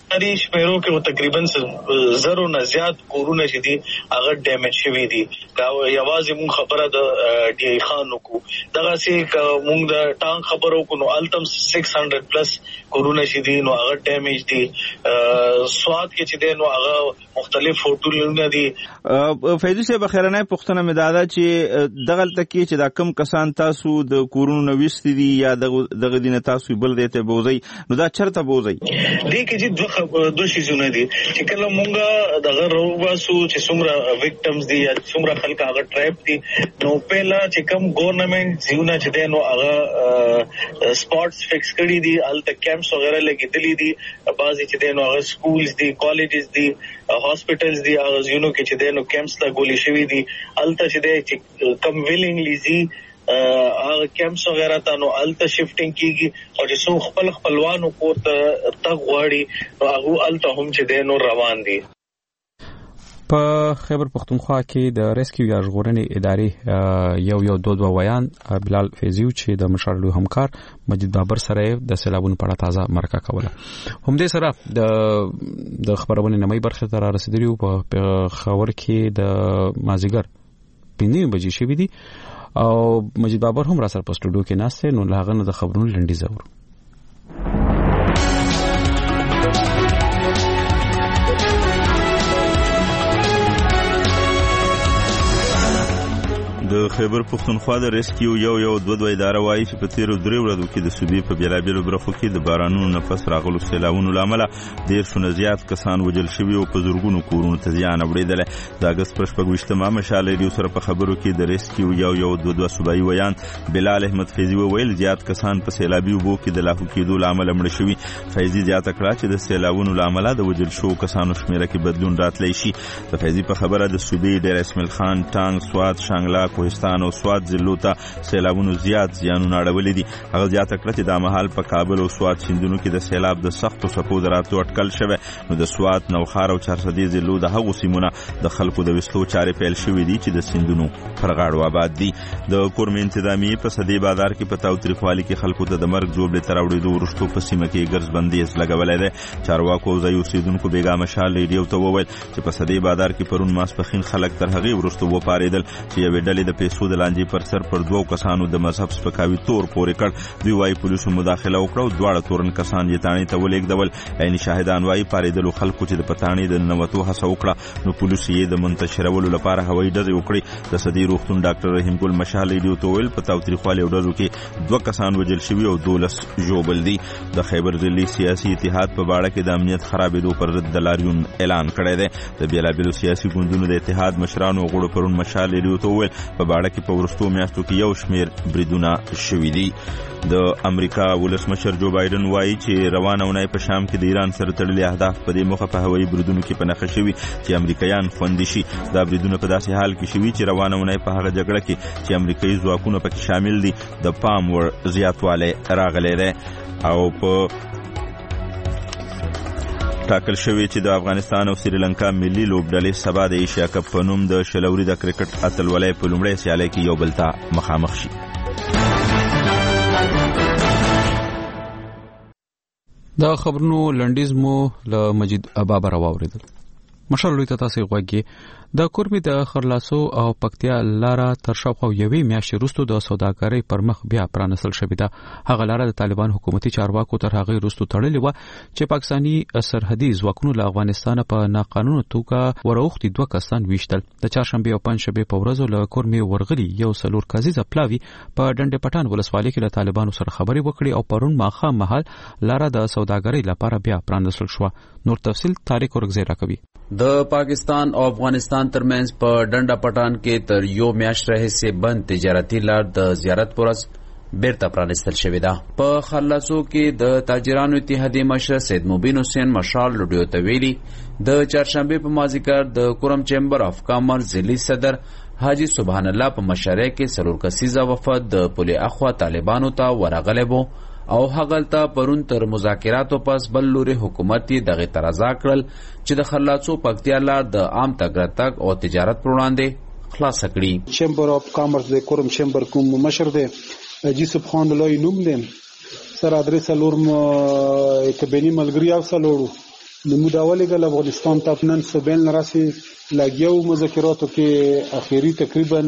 S3: ښکاری شمیرو کې تقریبا زرو نه زیات کورونه چې دي هغه ډیمیج شوي دي. یوازې مونږ خبره د ډي ای خان کو دغه سي مونږ د ټانک خبرو کو نو التم six hundred پلس کورونه چې دي نو هغه ډیمیج دي. سواد کې چې دي نو هغه مختلف هوټلونه دي.
S2: فیضی صاحب خیرانه پښتنه مدادا چې دغه تکي چې دا کم کسان تاسو د کورونو نوښت دي یا دغه دینه تاسو بل دیته بوزي نو دا چرته بوزي
S3: دي کې چې دوه دوه شیزونه دي چې کله مونږه دغه روغاسو چې څومره وکټمز دي یا څومره خلک هغه ټریپ دي نو پهلا چې کوم ګورنمنت زیونه چې دي نو هغه سپاټس فکس کړی دي الته کیمپس وغیرہ لګیدلې دي بعضی چې دي نو هغه سکولز دي کالجز دي هاسپټلز دي هغه زیونو کې چې دي نو کیمپس لا ګولې شوی دي الته چې دي کم ویلینګلی زی هغه کیمپس وغیرہ ته نو الته شفټینګ کیږي او چې څو خپل خپلوانو کو ته تګ غواړي هغه الته هم چې دي نو روان دي.
S1: په خیبر پختونخوا کې د ریسکیو یا ژغورنې ادارې یو یو دوه دوه ویان بلال فیضیو چې د مشرلو همکار مجید بابر سره د سیلابونو په اړه تازه مرکه کوله. هم دې سره د د خبرونه نمای برخه ته رسیدلی په خبر کې د مازیګر پینې بجې شوې دي او مجید بابر هم را سره په سټوډیو کې ناشته نو لاغه نه د خبرونو لنډی زور.
S2: د خیبر پختونخوا د ریسکیو یو یو دوه دوه اداره وایي چې په تیرو درې ورځو کې د صوبې په بیلابیلو برخو کې د بارانونو نفس راغلو سیلابونو له امله ډېر شونه زیات کسان وژل شوي او په زرګونو کورونو ته زیان اړېدلی. د اګست په شپږویشتمه مشال ریډیو سره په خبرو کې د ریسکیو یو یو دوه دوه صوبایي ویان بلال احمد فیضي وویل زیات کسان په سیلابي اوبو کې د لاهو کېدو له امله مړه شوي. فیضي زیاته کړه چې د سیلابونو له امله د وژل شوو کسانو شمېره کې بدلون راتلی شي. د فیضي په خبره د صوبې ډیر اسماعیل خان ټانګ سوات شانګلا کوهستان او سوات ضلعو ته سیلابونو زیات زیانونه اړولي دي. هغه زیاته کړه چې دا مهال په کابل او سوات سیندونو کې د سیلاب د سختو څپو د راتلو اټکل شوی نو د سوات نوخار او چارسدي ضلعو د هغو سیمونه د خلکو د وسلو چارې پیل شوې دي چې د سیندونو پر غاړو آباد دي. د کورمې انتظامیې په صدې بازار کې په تاوتریخوالي کې خلکو ته د مرګ ځوبلې ته راوړېدو وروسته په سیمه کې ګرځ بندیز لګولی دی. چارواکو او ځایي اوسېدونکو بېګا مشال ریډیو ته وویل چې په صدې بازار کې پرون ماسپښین خلک تر هغې وروسته وپارېدل چې یوې ډلې د پیسو د لانجې پر سر پر دوو کسانو د مذهب سپکاوي تور پورې کړ. دوی وايي پولیسو مداخله وکړه او دواړه تورن کسان یې تاڼې ته ولېږدول. عیني شاهدان وايي پارېدلو خلکو چې د پتاڼې د ننوتو هڅه وکړه نو پولیسو یې د منتشرولو لپاره هوایي ډزې وکړې. د صدې روغتون ډاکټر رحیم ګل مشال ریډیو ته ویل په تاوتریخوالي او ډزو کې دوه کسان وژل شوي او دولس ژوبل دي. د خیبر ضلعي سیاسي اتحاد په باړه کې د امنیت خرابېدو پر ضد د لاریون اعلان کړی دی. د بېلابېلو سیاسي ګوندونو د اتحاد مشرانو او غړو پرون مشال ریډیو ته وویل په باړه کې په وروستو میاشتو کې یو شمیر بریدونه شوي دي. د امریکا ولسمشر جو بایدن وایي چې روانه اونۍ په شام کې د ایران سره تړلي اهداف په دې موخه په هوایي بریدونو کې په نښه شوي چې امریکایان خوندي شي. دا بریدونه په داسې حال کې شوي چې روانه اونۍ په هغه جګړه کې چې امریکایي ځواکونه پکې شامل دي د پام وړ زیاتوالی راغلی دی او په ټاکل شوی چې د افغانستان او سریلانکا ملي لوبډلې سبا د ایشیا کپ په نوم د شلوري د کرکټ اتلولۍ په لومړۍ سیالۍ کې یو بل ته مخامخ شي.
S1: دا خبرونو لنډیز مو له مجید بابر واوریدل. مشر لوی ته تاسو غوږی د کورمې د خرلاسو او پکتیا لاره تر شاوخوا یوې میاشتې وروسته د سوداګرۍ پر مخ بیا پرانستل شوې ده. هغه لاره د طالبان حکومتي چارواکو تر هغه وروسته تړلې و چې پاکستاني سرحدي ځواکونو له افغانستان په ناقانونه توګه وروختي دوه کسان ویشتل. د چهارشنبه او پنځشنبه په ورځو له کورمې ورغلي یو څلور کسیزه پلاوی په ډنډ پټان ولسوالۍ کې له طالبانو سره خبرې وکړې او پرون ماښام مهال لاره د سوداګرۍ لپاره بیا پرانستل شو. نور تفصیل طارق ورغزی راکوي.
S9: د پاکستان او افغانستان ترمنځ په ډنډه پټان کې تر یو میاشت راهیسې بند تجارتي لار د زیارت پرځ بیرته پرانستل شوې ده. په خرلاسو کې د تاجرانو اتحادیې مشر سید مبین حسین مشال لوډیو ته ویلي د چهارشنبه په مازیګر د کورم چیمبر اف کامرس ضلعي صدر حاجی سبحان الله په مشرۍ کې څلور کسیزه وفد د پولې اخوا طالبانو ته ورغلی و او هغلته پرون تر مذاکراتو پس بل لوري حکومت یې دغه ترازا کړل چې د خرلاسو پکتیا لار د عام تګ راتګ او تجارت پر وړاندې خلاص کړي.
S10: چیمبر اف کامرس د کورم چیمبر کوم مشر دی جی سبحان الله نوم دی سره ادرس لورم کبینی ملګری او سلوړو نموداولی گل افغانستان تا نن سبیل نراسی لګیو مذاکراتو کې اخیری تقریبا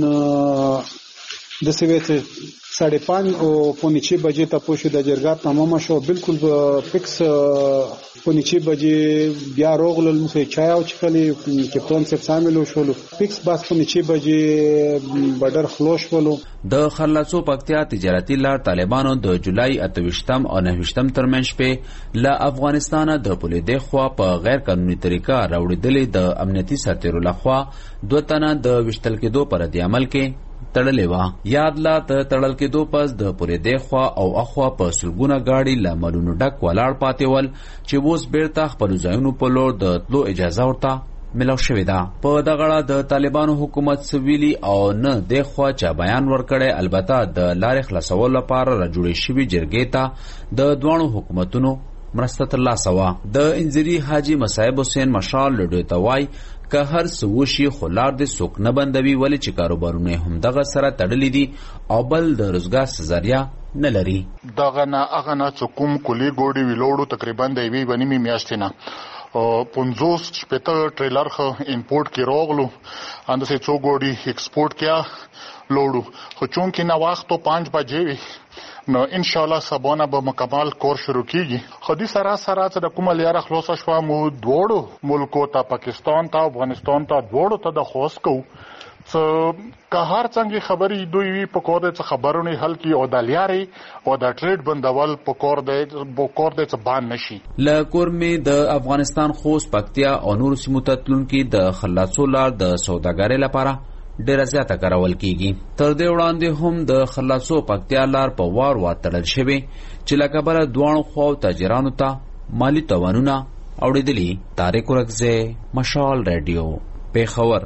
S10: د سویت साढ़े पाँच और पौने छह बजे तक पोषे द जरगा तमाम शो बिल्कुल फिक्स पौने छह बजे बिया रोगल मुसे छाया उचकली कप्तान से शामिल شول फिक्स बस पौने छह बजे بارډر خلاص ولو.
S9: د خلاصو پکتیا تجارتي لار طالبانو د جولای اتوشتم او نهشتم ترمنځ په لا افغانستان د پولیس د خوا په غیر قانوني طریقه راوړېدلې د امنیتي ساتیرو لخوا دوه تنه د وشتل کېدو پر د عمل کې تړلې و. یاد لا ته تړل کېدو پس د پولیس د خوا او اخوا په سلګونه گاډي له ملونو ډک ولاړ پاتې ول چې اوس بیرته خپل ځایونو په لور د تلو اجازه ورته ملو شوې ده. په دغه د طالبانو حکومت سویلي او نه د خوا چا بیان ورکړی، البته د لارې خلاصولو لپاره راجوړې شوي جرګې ته د دوانو حکومتونو مرسته ترلاسه وه. د انځري حاجي مصعب حسین مشال لډوی ته وایي که هر څه وشي خو لار دې څوک نه بندوي، ولې چې کاروبارونه همدغه سره تړلي دي او بل د روزګار څه ذریعه نه لري.
S11: دغه نه هغه نه چې کوم کلي ګوډي ویلوړو تقریبا د یوې ونې مې میاشتې نه پنځوس شپېته ټریلر خو امپورټ کې راغلو، انداسې څو ګوډي ایکسپورټ کیا لوړو، خو چونکې نه وخت پانچ بجې وي نو ان شاء الله سبانه به مکمل کور شروع کیږي. خو دې سره سره چې د کومه لاره خلاص شوه مو دوړو ملکو ته پاکستان ته افغانستان ته دوړو ته د خوښ کو څه که هر څنګه خبرې دوی وی په کور د خبرونه حل کی او د لیاري او د ټریډ بندول په کور د په کور د څه بان نشي.
S9: ل کورمه د افغانستان خوست پکتیا او نور سیمو ته تلونکي د خلاصو لار د سوداګرۍ لپاره ډیره زیاته کارول کیږي. تر دې وړاندې هم د خلاصو پکتیا لار په وار وار تړل شوی چې لکه بل دوانو خو تاجرانو ته مالی توانونه اوړېدلي. طارق ورکزه، مشال رادیو، پیښور.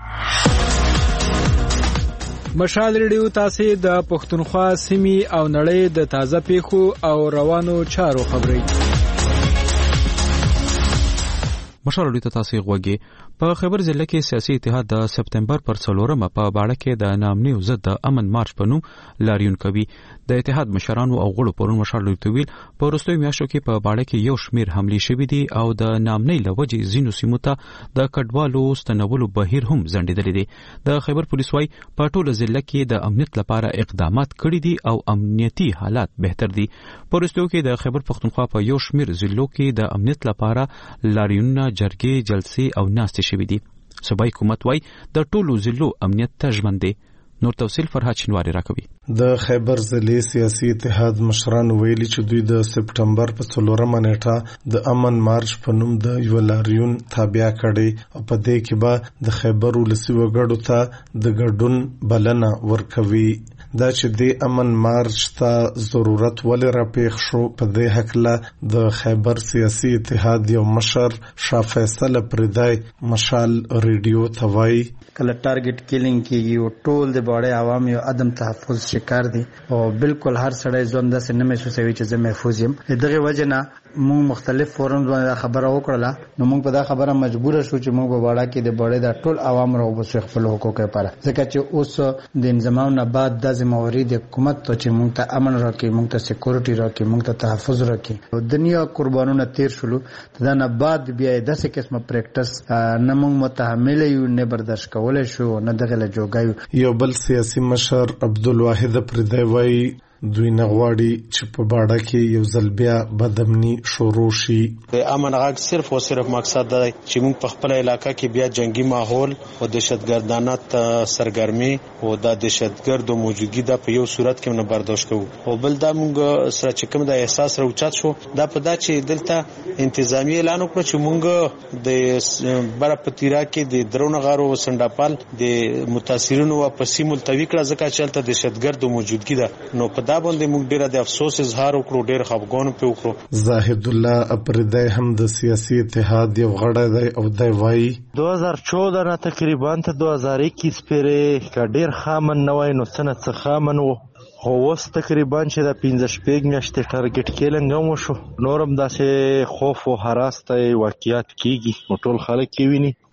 S12: مشال ریډیو تاسو د پښتونخوا سیمې او نړۍ د تازه پیښو او روانو چارو خبري.
S1: مشال ریډیو تاسو غوږی په خبر ضلع کې سیاسي اتحاد د سپتمبر پر څلورمه په باړه کې د نامنیو ضد د امن مارچ په نوم لاریون کوي. د اتحاد مشرانو او غړو پرون مشال ریډیو ویل په وروستیو میاشتو کې په باړه کې یو شمیر حملې شوې دي او د نامنۍ لوجې زینو سیمو ته د کډوالو ستنولو بهیر هم ځنډېدلی دی. د خیبر پولیس وايي په ټوله ضلع کې د امنیت لپاره اقدامات کړي دي او امنیتي حالات بهتر دي. په وروستیو کې د خیبر پښتونخوا په یو شمیر ضلعو کې د امنیت لپاره لاریونونه، جرګې، جلسې او ناستې شوې دي. صوبایي حکومت وايي د ټولو ضلعو امنیت ته ژمن دی. نور تفصیل فرهاد شینواری راکوي.
S13: د خیبر ضلع سیاسي اتحاد مشران ویلي چې دوی د سپټمبر په څلورمه نیټه د امن مارچ په نوم د یو لاریون تابع کړي او په دې کې به د خیبر ولسي وګړو ته د ګډون بلنه ورکوي. دا چې د امن مارچ ته ضرورت ولې راپېښ شو په دې هکله د خیبر سیاسي اتحاد یو مشر شاه فیصل پردای مشال ریډیو ته وایي
S14: کله ټارګټ کیلینګ کیږي او ټول د باړې عوام یو عدم تحفظ شکار دي او بالکل هر سړی ځوند داسې نه محسوسوي چې زه محفوظ یم. دغه وجه نه موږ مختلف فورم باندې خبره وکړه نو موږ په دا خبره مجبور شو چې موږ په باړه کې د باړې د ټول عوام راوبسو خپل حقوق لپاره، ځکه چې اوس د انضمام نه بعد د ذمہواری د حکومت ته چې موږ ته امن راکړي، موږ ته سکیورټي راکړي، موږ ته تحفظ راکړي. دنیا قربانونه تیر شولو دا نه بعد بیا داسې قسمه پریکټس نه موږ متحمل یو نه برداشت کولای شو نه دغه له جوګایو.
S13: یو بل سیاسي مشر عبدالواحد پردای وایي دوی نه غواړي چې په باړه کې یو ځل بیا بدامني شروع شي.
S15: د امن غږ صرف او صرف مقصد دی چې موږ په خپل علاقې کې بیا جنگي ماحول او دهشتګردانه سرګرمي او د دهشتګردو موجودګي د په یو صورت کې نه برداشت کوو. او بل دا موږ سره چې کوم د احساس راوچات شو دا په دا چې دلته انتظامی اعلان وکړ چې موږ د بر پتیرا کې د درونه غارو وسنداپال د متاثرینو واپسی ملتوي کړه ځکه چې تل دهشتګردو موجودګي ده. نو دا باندې موږ ډیر د افسوس اظهار وکړو، ډیر خفګان په وکړو.
S13: زاهد الله اپردای هم د سیاسي اتحاد یو غړی دی او دی وایي
S16: دو هزار چودہ نه تقریبا ته دو هزار اکیس پورې کا ډیر خامن نه وای نو څنګه څه خامن وو خو اوس تقریبا چې د پنځه شپږ میاشتې ټارګټ کیلنګ هم وشو، نورم داسې خوف او هراس ته واقعیت کیږي ټول خلک ویني.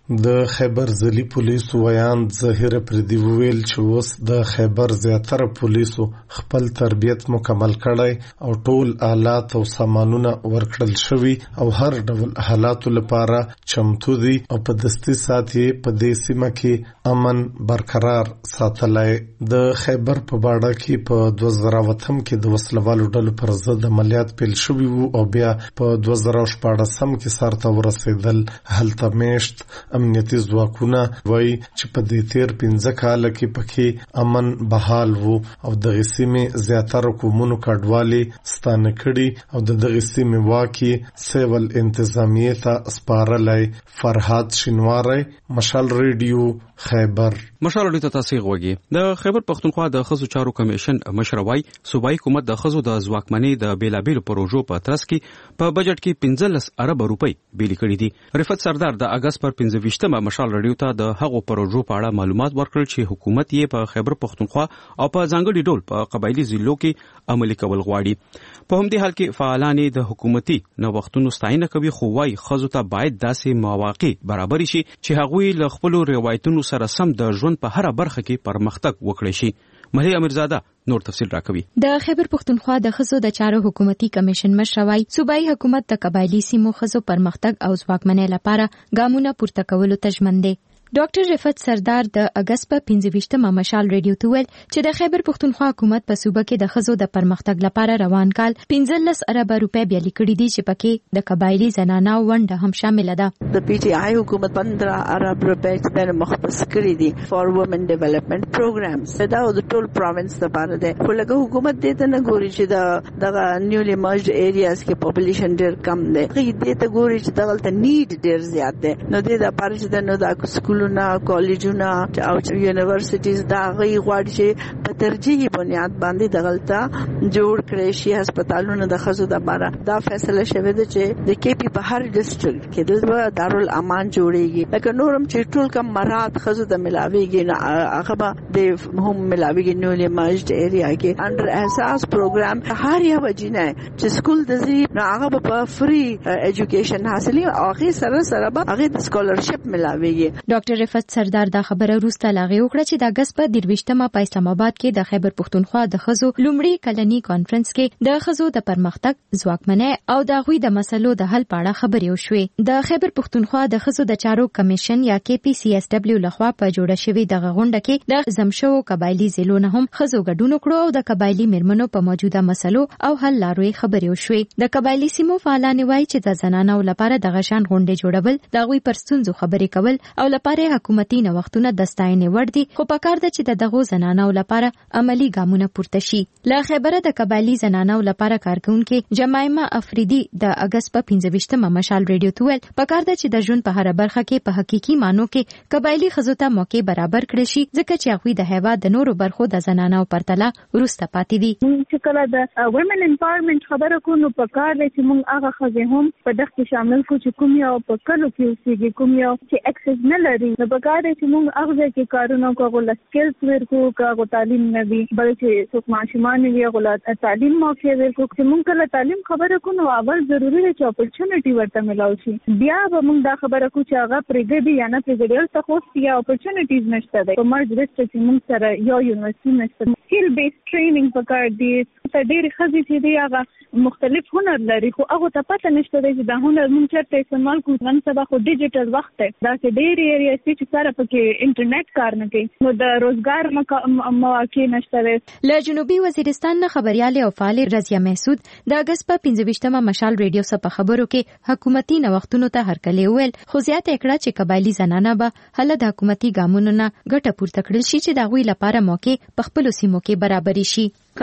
S13: د خیبر ځلي پولیسو ویاند ظاهر پردي ویل چې اوس د خیبر زیاتره پولیسو خپل تربیت مکمل کړی او ټول آلات او سامانونه ورکړل شوي او هر ډول حالاتو لپاره چمتو دي او په دستي ساتي په دې سیمه کې امن برقرار ساتلای. د خیبر په باډه کې په دوه زره وتم کې د وسلوالو ډلو پر ضد عملیات پیل شوي وو او بیا په دوه زره شپاړسم کې سرته ورسېدل. هلته میشت امنیتي ځواکونه وایي چې په دې تیر پنځه کاله کې پکې امن بحال وو او دغه سیمې زیاتره قومونو کډوالي ستانه کړي او د دغه سیمې واکي سیول انتظامیه ته سپارلای. فرهاد شینواری، مشال ریډیو، خیبر.
S1: مشال ریډیو ته تاسو غوږی. د خیبر پختونخوا د خزو چارو کمیشن مشروي صوبایي حکومت د خزو د ځواکمنۍ د بیلابیلو پروژو په ترڅ کې په بجټ کې پنځلس ارب روپۍ بیل کړي دي. رفعت سردار د اگست پر پنځه ویشتمه مشال ریډیو ته د هغو پروژو په اړه معلومات ورکړل چې حکومت یې په خیبر پختونخوا او په ځانګړي ډول په قبایلی ضلعو کې عملي کول غواړي. په همدې حال کې فعالان د حکومتي نوښتونو ستاینه کوي، خو وايي خزو ته باید داسې مواقع برابر شي چې هغوی له خپل روایتونو سره سم د ژوند په هر برخه کې پرمختګ وکړي شي. مهدي امیرزاده نور تفصیل راکوي.
S17: د خیبر پختونخوا د خزو د چارو حکومتي کمیشن مشروي صوبایي حکومت د قبایلی سیمو خزو پرمختګ او ځواکمنۍ لپاره ګامونه پورته کولو ته ژمن دی. ډاکټر رفعت سردار د اگست په پنځه ویشتمه مشال ریډیو ته ویل چې د خیبر پختونخوا حکومت په صوبه کې د خزو د پرمختګ لپاره روان کال پنځلس ارب روپۍ بیلې کړې دي چې پکې د قبایلی زنانو ونډه هم شامل ده.
S18: د پی ټی آی حکومت پندرہ ارب روپۍ د مختص کړې دي فار وومن ډیولپمنٹ پروګرامز. دا د ټول پروینس لپاره ده، خو لکه حکومت دې ته نه ګوري چې د دغه نیولی مرجډ ایریاز کې پاپولیشن ډېر کم دی. دې ته ګوري چې دغلته نیډ ډېر زیات دی. نو دې د پاره چې د نو د سکول نا کالجونه او یونیورسيټیز دا غي غواړي چې په ترجیحي بنیاد باندې دغلطه جوړ کړي شي هسپتالونه د خزو د بارا. دا فیصله شوه د چې د کې پی په هر ډیسټریکټ کې د دارالامان جوړيږي، لکه نورم چې ټول کم مراد خزو د ملاويږي نه هغه به د هم ملاويږي نیولې ماجد ایریا کې انډر احساس پروګرام هر یو وجینه چې سکول د زی نه هغه په فری ایجوکیشن حاصلې او هغه سره سره به هغه د سکالرشپ ملاويږي.
S17: ډاکټر رفعت سردار دا خبره روسته لاغي وکړه چې د اگست په درويشتمه په اسلام آباد کې د خیبر پختونخوا د خزو لومړی کلنی کانفرنس کې د خزو د پرمختګ ځواکمنۍ او د غوي د مسلو د حل په اړه خبرې وشوې. د خیبر پختونخوا د خزو د چارو کمیشن یا کې پی سی ایس ډبلیو لخوا په جوړه شوی د غونډه کې د زمشو قبایلی ضلعو نه هم خزو ګډون وکړو او د قبایلی میرمنو په موجوده مسلو او حل لارې خبرې وشوې. د قبایلی سیمو فعالان وایي چې د زنانو لپاره د غشان غونډې جوړول د غوي پرستونزو خبرې کول او لپاره حکومتي نوښتونه د ستاینې وړ دي، خو پکار ده چې د دغو زنانو لپاره عملی ګامونه پورته شي. له خیبره د قبایلی زنانو لپاره کارکونکو جمایمه افریدي د اگست په پنځه ویشتمه مشال ریډیو ته ویل پکار ده چې د ژوند په هر برخه کې په حقيقي مانو کې قبایلی خزو ته موقع برابر کړي شي، ځکه چې هغوی د هیواد د نورو برخو د زنانو پرتله ورسته پاتې دي.
S19: چې کله د وومن امپاورمنت خبره کوو پکار ده چې موږ هغه خزې هم په دغه کې شامل کړو چې کوم یو په کلو کې اوسېږي، کوم یو چې اکسس نه لري. نو پکار ده چې موږ هغه کې کارونه کوو، له سکلز ورکو کوو، تعلیم نه وي بلکې څوک ماشومان وي هغه تعلیم موقع ورکو. چې موږ کله تعلیم خبره کوو اول ضروري ده چې اپورچونټی ورته ملاو شي. بیا به موږ دا خبره کوو چې هغه پرېږدي یا نه پرېږدي، ته خو یا اپورچونټیز نشته ده. په مرج ډیسټریکټ کې موږ سره یو یونیورسيټي نشته. سکل بیس ټریننګ پکار دی. ته ډېر خزې چې دی هغه مختلف هنر لري، خو هغه ته پته نشته دی چې دا هنر موږ چېرته استعمال کوو. نن سبا خو ډیجیټل وخت دی، دا چې ډېر ایریا چې سره پکې انټرنیټ کار نه کوي، نو د روزګار مواقع نشته دی.
S17: له جنوبي وزیرستان نه خبريال او فعال رضیا محسود د اگست په پنځه ویشتمه مشال ریډیو سره په خبرو کې حکومتي نوښتونو ته هرکلی ویل، خو زیاته کړه چې قبایلی زنانه به هله د حکومتي ګامونو نه ګټه پورته کړل شي چې د غوي لپاره موقع په خپل سیمو کې برابر شي.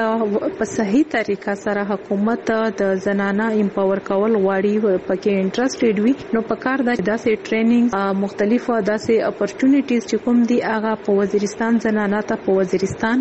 S4: په صحیح طریقه سره حکومت د زنانه امپاور کول غواړي، پکې انټرېستډ وي، نو پکار دا داسې ټریننګ مختلفو داسې اپورچونټیز چې کوم دي هغه په وزیرستان زنانه ته په وزیرستان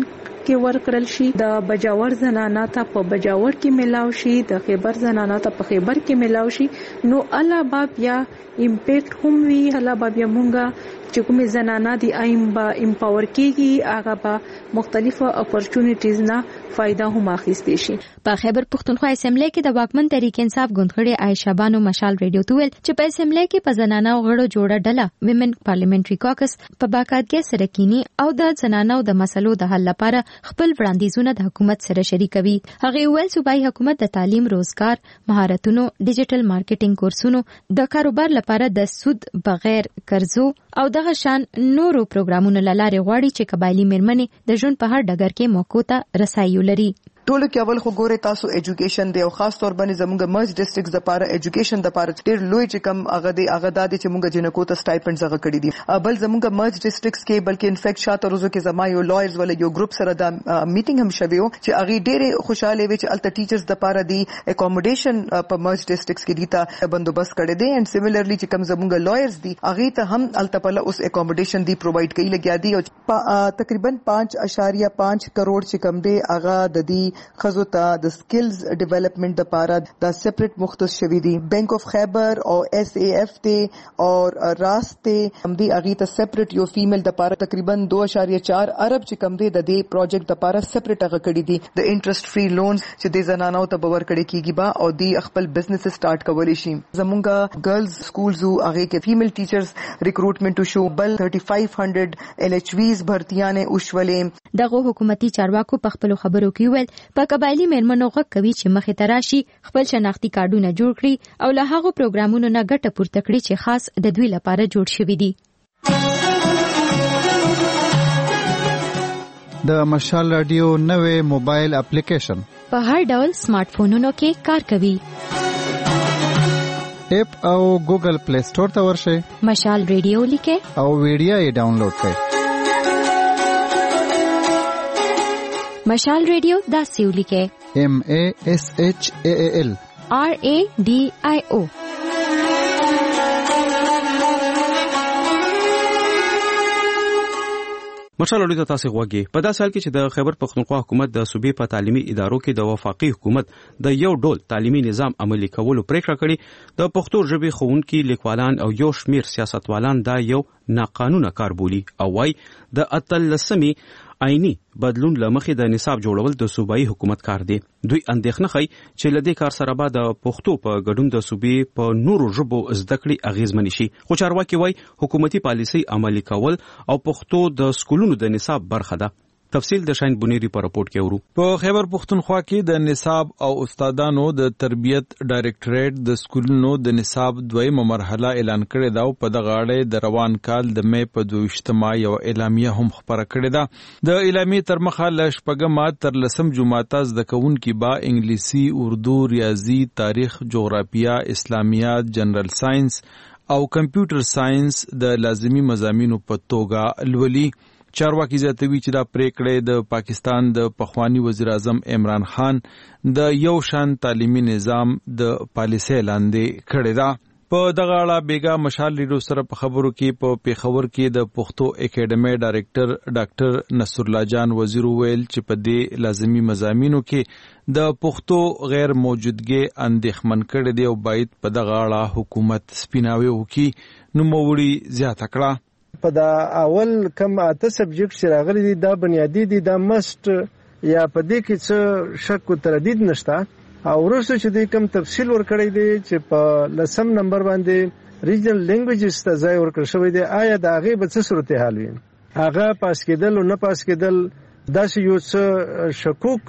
S4: کې ورکړل شي، د بجاور زنانه ته په بجاور کې ملاو شي، د خیبر زنانه ته په خیبر کې ملاو شي، نو الله باب یا امپیکټ هم وی، الله باب یا مونږه چې کومې زنانه دي ایم با امپاور کیږي، هغه به مختلفه اپورچونټیز نه فائدہ هم اخیستي شي.
S17: په خیبر پښتونخوا اسمبلی کې د واکمن تحریک انصاف ګوندخړي عائشہ بانو مشال ریډیو ته ویل چې په اسمبلی کې په زنانه غړو جوړه ډله ویمن پارلیمنټري کاکس په باکاتګۍ سره کینی او د زنانو د مسلو د حل لپاره خپل وړاندیزونه د حکومت سره شریکوي. هغه ویل صوبایي حکومت د تعلیم، روزګار، مهارتونو، ډیجیټل مارکیټینګ کورسونو، د کاروبار لپاره د سود بغیر قرضو او دغه شان نورو پروګرامونو لاره غواړي چې قبایلی میرمنې د ژوند په هر ډګر کې موقع ته رسایي ولري.
S20: ټولو کې اول خو ګوره تاسو ایجوکیشن دی او خاص طور باندې زموږ مرج ډیسټریکټس د لپاره ایجوکیشن د لپاره ډېر لوی چې کم هغه دی هغه د چې موږ جنکو ته سټایپنډز هغه کړی دي. بل زموږ مرج ډیسټریکټس کې بلکې انفیکټ شاته روزو کې زما یو لایرز ول یو ګروپ سره د میټینګ هم شوی و چې هغه ډېر خوشاله وي چې الته ټیچرز د لپاره دی اکوموډیشن په مرج ډیسټریکټس کې دیتا بندوبست کړی دی اند سیملرلی چې کم زموږ لایرز دي هغه ته هم الته په اوس اکوموډیشن دی پرووایډ کوي لګیا دي او تقریبا پانچ اشاریه پانچ کروڑ چې کم دی هغه د دې خزو ته د سکلز ډیولپمنٹ د پاره د سیپریټ مختص شوی دی. بینک اف خیبر او ایس اے ایف ته او راس ته هم دی اغه ته سیپریټ یو فیمیل د پاره تقریبا دو اشاریه چار ارب چې کم دی د دې پروجیکټ د پاره سیپریټ هغه کړی دی. د انټرست فری لونز چې د زنانو ته باور کړي کیږي با او دی خپل بزنس سٹارټ کولی شي. زمونږه ګرلز سکولز هغه کې فیمیل ټیچرز ریکروټمنټ شو بل پنځه هزار ایل ایچ ویز بھرتیاں نه اوشولې.
S17: دغه حکومتي چارواکو په خپل خبرو کې ویل په قبایلی میرمنو غږ کوي چې مخې ته راشي خپل شناختی کارډونه جوړ کړي او له هغو پروګرامونو نه ګټه پورته کړي چې خاص د دوی لپاره جوړ شوي دي.
S21: د مشال رادیو نوې موبایل اپلیکیشن
S17: په هر ډول سمارټ فونونو کې کار کوي.
S21: اپ او ګوګل پلی سٹور ته ورشئ،
S17: مشال رادیو لیکئ
S21: او ویډیو یې ډاونلوډ کړئ.
S17: مشال ریډیو داسې ولیکئ
S21: ایم ای ایس ایچ ای ایل
S17: آر ای ډي آی او.
S1: مشال اړیدو تاسو غوږی په داسې حال کې چې د خیبر پښتونخوا حکومت د صوبې په تعلیمي ادارو کې د وفاقي حکومت د یو ډول تعلیمي نظام عملي کولو پریکړه کړې، د پښتو ژبې ښوونکي، لیکوالان او یو شمیر سیاستوالان دا یو ناقانونه کار بولي او وايي د اتلسمې آئینی بدلون لمخې د نصاب جوړول د صوبایي حکومت کار دی. دوی اندېښنه ښیي چې له دې کار سره به د پښتو په ګډون د صوبې په نورو ژبو زده کړې اغیزمنې شي. خو چارواکي وايي حکومتي پالیسي عملي کول او پښتو د سکولونو د نصاب برخه ده. تفصیل د شاین بنيري په رپورت کې ورو.
S12: په خیبر پښتونخوا کې د نصاب او استادانو د تربیت ډایریکټریټ د سکولونو د نصاب دویمه مرحله اعلان کړې ده او په دغه اړه د روان کال د مې په دویشتمه یو اعلامیه هم خبره کړې ده. د اعلامیې تر مخه ل شپږمه تر لسم جمعه زده کوونکي با انګلیسي، اردو، ریاضي، تاریخ، جغرافیه، اسلامیات، جنرال ساينس او کمپیوټر ساينس د لازمي مضامینو په توګه لولي. چارواکي زیاتوي چې دا پریکړه د پاکستان د پخوانی وزیر اعظم عمران خان د یو شان تعلیمي نظام د پالیسۍ لاندې کړې ده. په دغه اړه بیګا مشال ریډیو سره په خبرو کې په پیښور کې د پښتو اکیډمي ډایریکټر ډاکټر نصر الله جان وزیر ویل چې په دې لازمي مضامینو کې د پښتو غیر موجودګي اندېښمن کړي دي او باید په دغه اړه حکومت سپیناوي وکړي. نو موړي زیاته کړه
S22: په دا اول کم اته سبجیکټ چې راغلي دي دا بنیادی دي، دا مست یا په دې کې څه شک او تردید نشته. او وروسته چې د کم تفصیل ورکړی دی چې په لسم نمبر باندې ریجنل لینګویجز ته ځای ورکړل شوی دی، آیا د هغې به څه صورتحال وي؟ هغه پاس کېدل او نه پاس کېدل داسې یو څه شکوک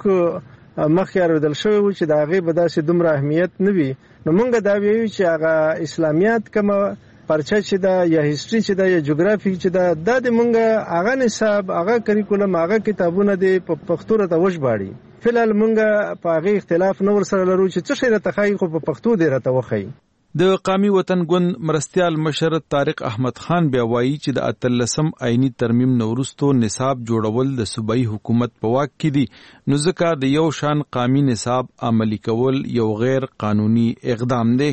S22: مخکې اورېدل شوی و چې د هغې به داسې دومره اهمیت نه وي. نو موږ دا ویو چې هغه اسلامیات کومه پرچه چې دا یا هیستوري چې دا یا جغرافي چې دا د دې مونږه هغه نصاب هغه کریکولم هغه کتابونه دی په پښتو راته وژباړي. فلال مونږه په هغه اختلاف نور سره لرو چې څه شي راته خای خو په پښتو دی راته وخی.
S12: د قومي وطن ګوند مرستيال مشر طارق احمد خان بیا وایي چې د اتلسم آئینی ترمیم نورستو نصاب جوړول د صوبایي حکومت په واک کې دي، نو ځکه د یو شان قومي نصاب عملی کول یو غیر قانوني اقدام دی.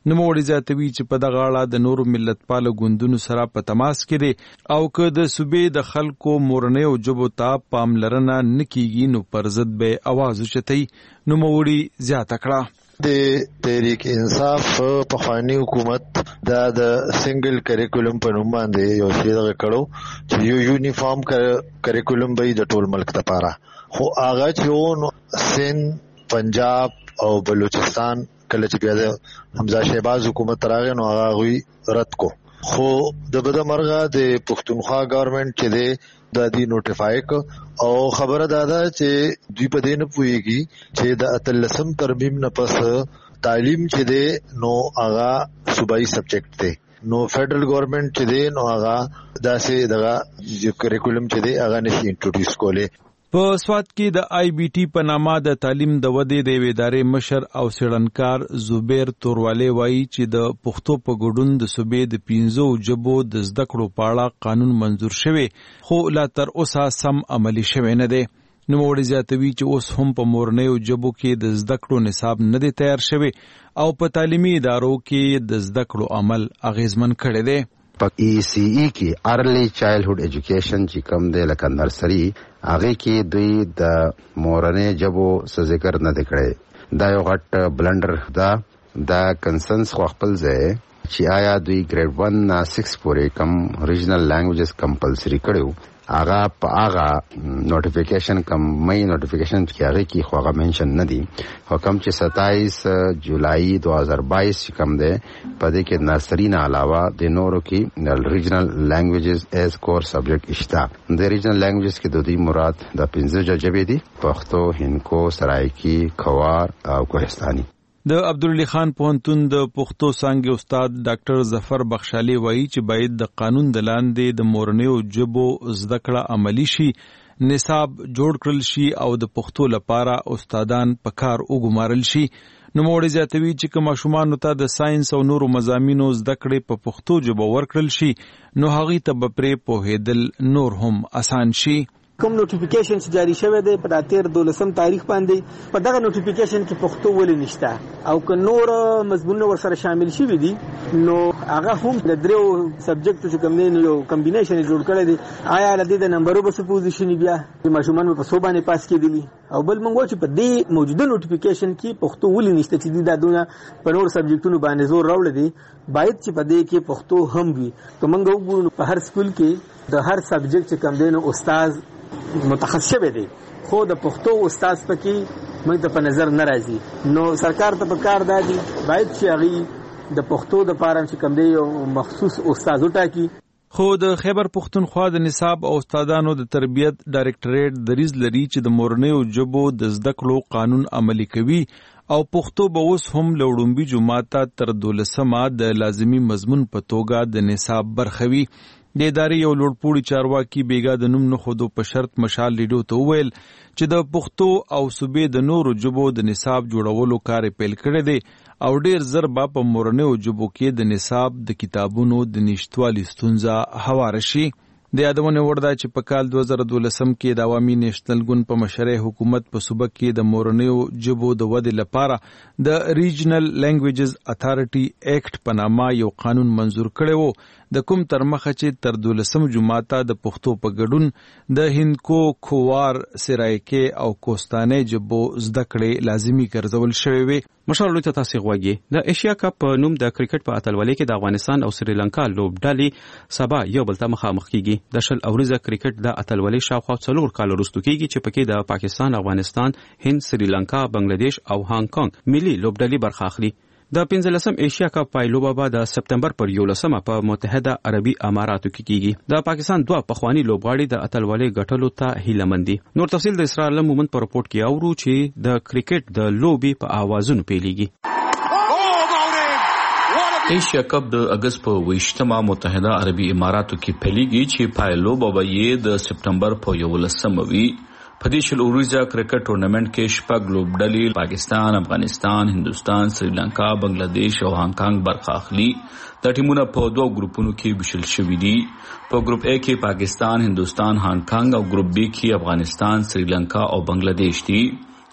S12: نوموړي زیاتوي چې په دغه اړه د نورو ملتپاله ګوندونو سره په تماس کې دي او که د صوبې د خلکو مورنیو ژبو ته پاملرنه نه کیږي نو پر ضد به اواز اوچتوي. نوموړي زیاته کړه
S5: د تحریک انصاف په خواني حکومت دا د سنگل کریکولم په نوم باندې یو شی دغه کړو چې یو یونیفارم کریکولم به د ټول ملک لپاره خو هغه چې سند پنجاب او بلوچستان کله چې بیا د حمزه شهباز حکومت راغی نو هغه غوي رد کو خو د بده مرغه د پښتونخوا ګورنمنت چې د د دې نوټیفای کو او خبره دادا چې دوی په دې نه پويږي چې د اتلسم ترمیم نه پس تعلیم چې دی نو هغه صوبایي سبجیکټ دی نو فیډرل ګورنمنت چې دی نو هغه داسې دغه کریکولم چې دی هغه نشي انټروډیوس کولی.
S12: په سوات کې د آی بی ټي په نامه د تعلیم د ودې د یوې ادارې مشر او څېړنکار زبیر توروالی وایي چې د پښتو په ګډون د صوبې د پنځو ژبو د زده کړو په اړه قانون منظور شوی خو لا تر اوسه سم عملي شوی نه دی. نوموړي زیاتوي چې اوس هم په مورنیو ژبو کې د زده کړو نصاب نه دی تیار شوی او په تعلیمي ادارو کې د زده کړو عمل اغیزمن کړی دی.
S6: په ای سی ای کې ارلی چایلډهود ایجوکیشن چې کوم دی لکه نرسري هغه کې دوی د مورنۍ ژبو څه ذکر نه دی کړی. دا یو غټ بلنډر دا دا کنسنس خو خپل ځای چې آیا دوی ګریډ ون نه سکس پورې کم ریجنل لینګویجز کمپلسري کړو هغه په هغه نوټیفیکیشن کم مې نوټیفیکیشن کې هغه کې خو هغه منشن نه دي خو کم چې ستائیس جولای دو هزار بائیس کم ده په دې کې نرسري نه علاوه د نورو کې ریجنل لینګویجز ایز کور سبجیکټ اشتا. د ریجنل لینګویجز کې د دوی مراد د پنځه ژبې دي پښتو، هندکو، سرایکی، کھوار او کوهستاني.
S12: د عبدالعلی خان پوهنتون د پښتو څانګې استاد ډاکټر ظفر بخشالي وایي چې باید د قانون د لاندې د مورنیو ژبو زده کړه عملي شي، نصاب جوړ کړل شي او د پښتو لپاره استادان په کار وګمارل شي. نوموړي زیاتوي چې که ماشومانو ته د ساينس او نورو مضامینو زده کړې په پښتو ژبه ورکړل شي نو هغوی ته به پرې پوهېدل نور هم اسان شي.
S23: کوم نوټیفیکیشن چې جاری شوی دی په داتیر دولسم تاریخ باندې په دغه نوټیفیکیشن کې پښتو ولې نشته او که نور مضمونونه ورسره شامل شوي دي نو هغه هم د دریو سبجیکټو چې کوم دی نو یو کمبینیشن جوړ کړی دی آیا د دې د نمبرو به څه پوزیشن بیا چې ماشومان په څو باندې پاس کېدلی او بل موږ چې په دې موجوده نوټیفیکیشن کې پښتو ولې نشته چې دا دونه په نور سبجیکټونو باندې زور راوړل دي باید چې په دې کې پښتو هم وي. که موږ وګورو په هر سکول کې د هر سبجیکټ چې کوم دی نو استاد متخصص شوی دی خو د پښتو استاد پکې موږ ته په نظر نه راځي نو سرکار ته په کار دادي باید چې هغه د پښتو د پاره چې کوم دی یو مخصوص استاد وټاکي.
S12: خو د خیبر پښتونخوا د نصاب او استادانو د تربیت ډایرکټریټ دریځ لري چې د مورنیو ژبو د زده کړو قانون عملي کوي او پښتو به اوس هم له وړومبي جماعت تر دولسمه د لازمي مضمون په توګه د نصاب برخه وي. د ادارې یو لوړپوړي چارواکي بیګا د نوم نه خودو په شرط مشال لیډو ته وویل چې د پښتو او صوبې د نورو ژبو د نصاب جوړولو کار پیل کړی دی او ډیر زر به په مورنیو ژبو کې د نصاب د کتابونو د نشتوالي ستونزه هواره شي. د یادونه ورده چې په کال دوه زره دولسم کې د عوامي نېشنل ګوند په مشرۍ حکومت په صوبه کې د مورنیو ژبو د ودې لپاره د ریجنل لینګویجز اتھارټي ایکټ په نامه یو قانون منظور کړی وو د کوم تر مخه چې تر دولسم جماعت د پښتو په ګډون د هندکو، کھوار، سرایکی او کوستاني ژبو زده کړې لازمي ګرځول شوی وي.
S1: مشرلو ته تاسو غواګي د ایشیا کپ په نوم د کرکټ په اتلولۍ کې د افغانستان او سریلانکا لوبډلې سبا یو بل ته مخامخ کیږي. د شل اوریزه کرکټ د اتلولۍ شاوخوا څلور کال وروسته کیږي چې پکې د پاکستان، افغانستان، هند، سریلانکا، بنگلاديش او هانګ کانګ ملي لوبډلې برخه اخلي. د پنځلسم ایشیا کپ پایلوبه به د سپتمبر پر یولسمه په متحده عربي اماراتو کې کیږي. د پاکستان دوه پخوانی لوبغاړي د اتلولۍ ګټلو ته هیله مند دي. نور تفصیل د اسرائیل مومن په رپورت کې اورو چې د کرکټ د لوبي په اوازونو پیلېږي.
S24: ایشیا کپ د اگست په ویشتمه متحده عربي اماراتو کې پیلېږي چې پایلوبه به یې د سپتمبر په یولسمه وي. په دې شل اوریزه کرکټ ټورنمنت کې شپږ لوبډلې پاکستان، افغانستان، هندوستان، سریلانکا، بنگلاديش او هانګ کانګ برخه اخلي. دا ټیمونه په دوه ګروپونو کې ویشل شوي دي. په ګروپ A کې پاکستان، هندوستان، هانګ کانګ او ګروپ B کې افغانستان، سریلانکا او بنگلاديش دي.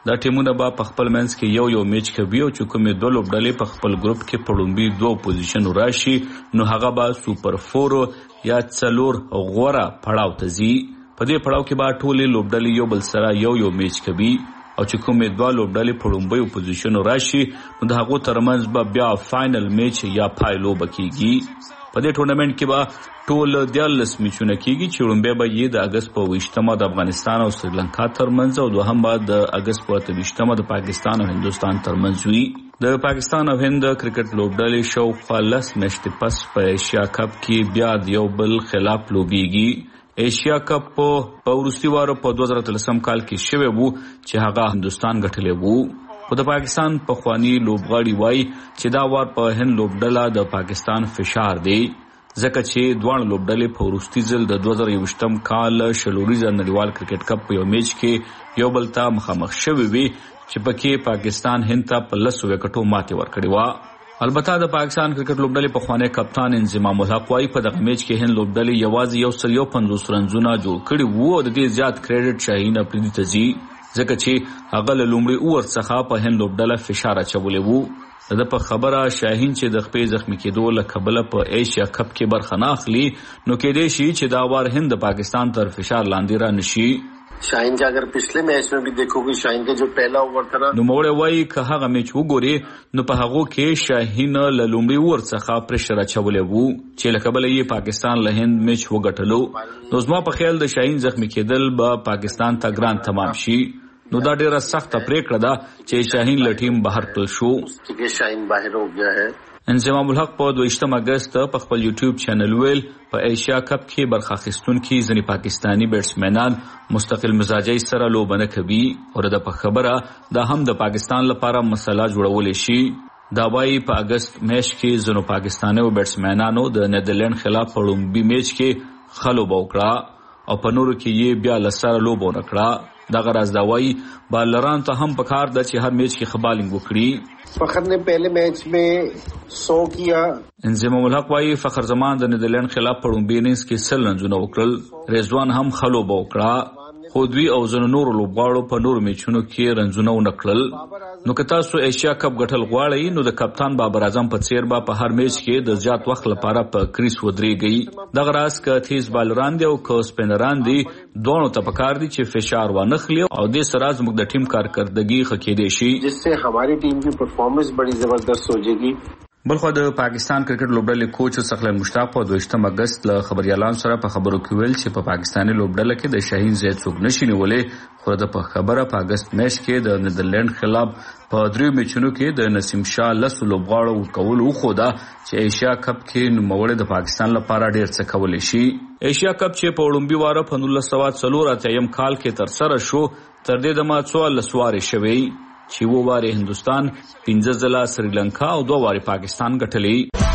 S24: دا ټیمونه به په خپل منځ کې یو یو میچ کوي او چې کومې دوه لوبډلې په خپل ګروپ کې په لومړي دوه پوزیشن راشي نو هغه به سوپر فور یا څلور غوره پړاو ته ځي. په دې پړاو کې به ټولې لوبډلې یو بل سره یو یو میچ کوي او چې کومې دوه لوبډلې په لومړي پوزیشن راشي نو د هغو ترمنځ به بیا فائنل میچ یا پایلو بکیږي. په دې ټورنمنت کې به ټول دیارلس میچونه کیږي چې لومړی به یې د اګست په ویشتمه د افغانستان او سریلانکا ترمنځ او دوهم به د اګست په اته ویشتمه د پاکستان او هندوستان ترمنځ وي. د پاکستان او هند کرکټ لوبډلې شاوخوا لس میاشتې پس په ایشیا کپ کې بیا د یو بل خلاف لوبیږي. ایشیا کپ په وروستي واره په دوه زره اتلسم کال کې شوی وو چې هغه هندوستان ګټلی وو. خو د پاکستان پخواني لوبغاړي وایي چې دا وار په هند لوبډله د پاکستان فشار دی ځکه چې دواړه لوبډلې په وروستي ځل د دوه زره یوویشتم کال شلوریزه نړیوال کرکټ کپ په یو میچ کې یو بل ته مخامخ شوي وي چې پکې پاکستان هند ته په لسو وکټو ماتې ورکړې وه. البته د پاکستان کرکټ لوبډلې پخوانی کپتان انضمام الحق وایي په دغه میچ کې هند لوبډلې یوازې یو سل یو پنځوس رنزونه جوړ کړي وو او د دې زیات کریډټ شاهین افریدي ته ځي ځکه چې هغه له لومړي اوور څخه په هند لوبډله فشار اچولی وو. د په خبره شاهین چې د خپې زخمی کېدو له کبله په ایشیا کپ کې برخه نه اخلي نو کېدای شي چې دا وار هند د پاکستان تر فشار لاندې را نشي.
S2: शाहीन का अगर पिछले मैच में भी देखोगे शाहीन का जो पहला ओवर था
S24: نو موړ وای که هغه میچ وګوري نو په هغه کې شاهین له لومړي اوور څخه پرشر اچولې وو چې له کبله یې پاکستان له هند میچ وګټلو. نو زما په خیال د شاهین زخمی کېدل به پاکستان ته ګران تمام شي. نو دا ډیره سخته پریکړه ده چې شاهین له ټیم بهر کړل شو.
S2: چې شاهین بهر هو گیا ہے.
S24: انضمام الحق په دویشتم اگست په خپل یوټیوب چینل ویل په ایشیا کپ کې برخه اخیستونکي ځینې پاکستانی بیټسمنان مستقل مزاجي سره لوبه نه کوي او د په خبره دا هم د پاکستان لپاره مسله جوړولې شي. دا وايي په اگست میچ کې ځینو پاکستاني بیټسمنانو د نیدرلند خلاف په لومړي میچ کې خلو وکړه او په نورو کې یې بیا لسره لوبه ونکړه. دا غراز دا وايي بالران ته هم پکار ده چې هر میچ کې خبالنګ وکړي.
S2: فخر نے پہلے میچ میں سو کیا.
S24: انضمام الحق وايي فخر زمان د نیدرلند خلاف په لومړي اننګز کې سل رنونه وکړل. رضوان هم خلو وکړه خو دوی او ځینو نورو لوبغاړو په نورو میچونو کې رنونه ونکړل. نو که تاسو ایشیا کپ ګټل غواړئ نو د کپتان بابر اعظم په څیر به په هر میچ کې د زیات وخت لپاره په کریس ودرېږئ. دغه راز که تیز بالران دي او که سپینران دي دوه ته پکار دي چې فشار وانخلي او د سره زموږ د ټیم کارکردګي ښه کېدای شي
S2: جسसे हमारी टीम की परफॉर्मेंस बड़ी जबरदस्त हो जाएगी.
S24: بلخو د پاکستان کرکټ لوبډلې کوچ ثقلین مشتاق په دویشتم اگست له خبريالانو سره په خبرو کې ویل چې په پا پاکستاني لوبډله کې د شاهین زید څوک نشي نیولې خو د په خبره په اگست میچ کې د نیدرلند خلاف په دریو میچونو کې د نسیم شاه لس لوبغاړو کول خو دا چې ایشیا کپ کې نوموړی د پاکستان لپاره ډیر څه کولای شي. ایشیا کپ چې په اولمپي واره په نولس سوه څلور اتیا کال کې تر سره شو تر دې د ماڅو لسوارې شوی چې وو واره هندوستان پنځه ځله سریلانکا او دوه واره پاکستان ګټلې.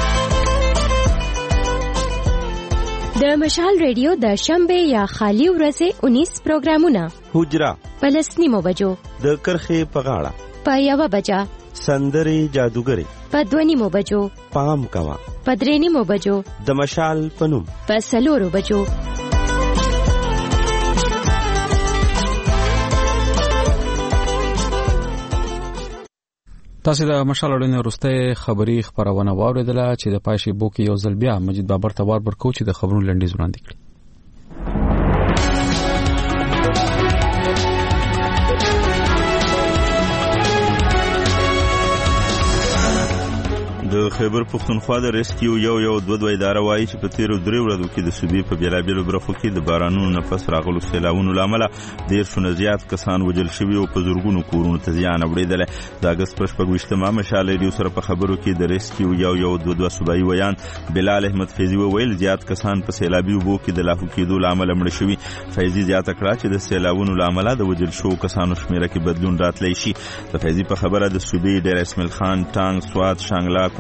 S17: د مشال ریډیو د شنبه یا خالی ورځې انیس پروګرامونه
S16: حجرا
S17: پلسنیمو بجو
S16: د کرخې په غاړه
S17: په یو بجا
S16: سندري جادوګری
S17: په دونیمو بجو
S16: پام کوا
S17: په درېنیمو بجو
S16: د مشال پنوم
S17: په سلورو بجو.
S1: تاسو د مشال اړوند وروسته خبري خبرونه واوریدله چې د پایشي بو کې یو ځل بیا مجید بابر توار برکو چې د خبرونو لنډیز وړاندې کړي.
S3: د خیبر پښتونخوا د ریسکیو یو یو دوه دوه اداره وایي چې په تیرو درې ورځو کې د صوبې په بیلابیلو برخو کې د بارانونو نه پس راغلو سیلابونو له امله دېرشونه زیات کسان وژل شوي او په زرګونو کورونو ته زیان اوړېدلی. د اګست په شپږویشتمه مشال ریډیو سره په خبرو کې د ریسکیو یو یو دوه دوه صوبایي ویان بلال احمد فیضي وویل زیات کسان په سیلابي اوبو کې د لاهو کېدو له امله مړه شوي. فیضي زیاته کړه چې د سیلابونو له امله د وژل شوو کسانو شمېره کې بدلون راتلی شي. د فیضي په خبره د صوبې ډېر اسماعیل خان ټانګ سوات شانګلا کوه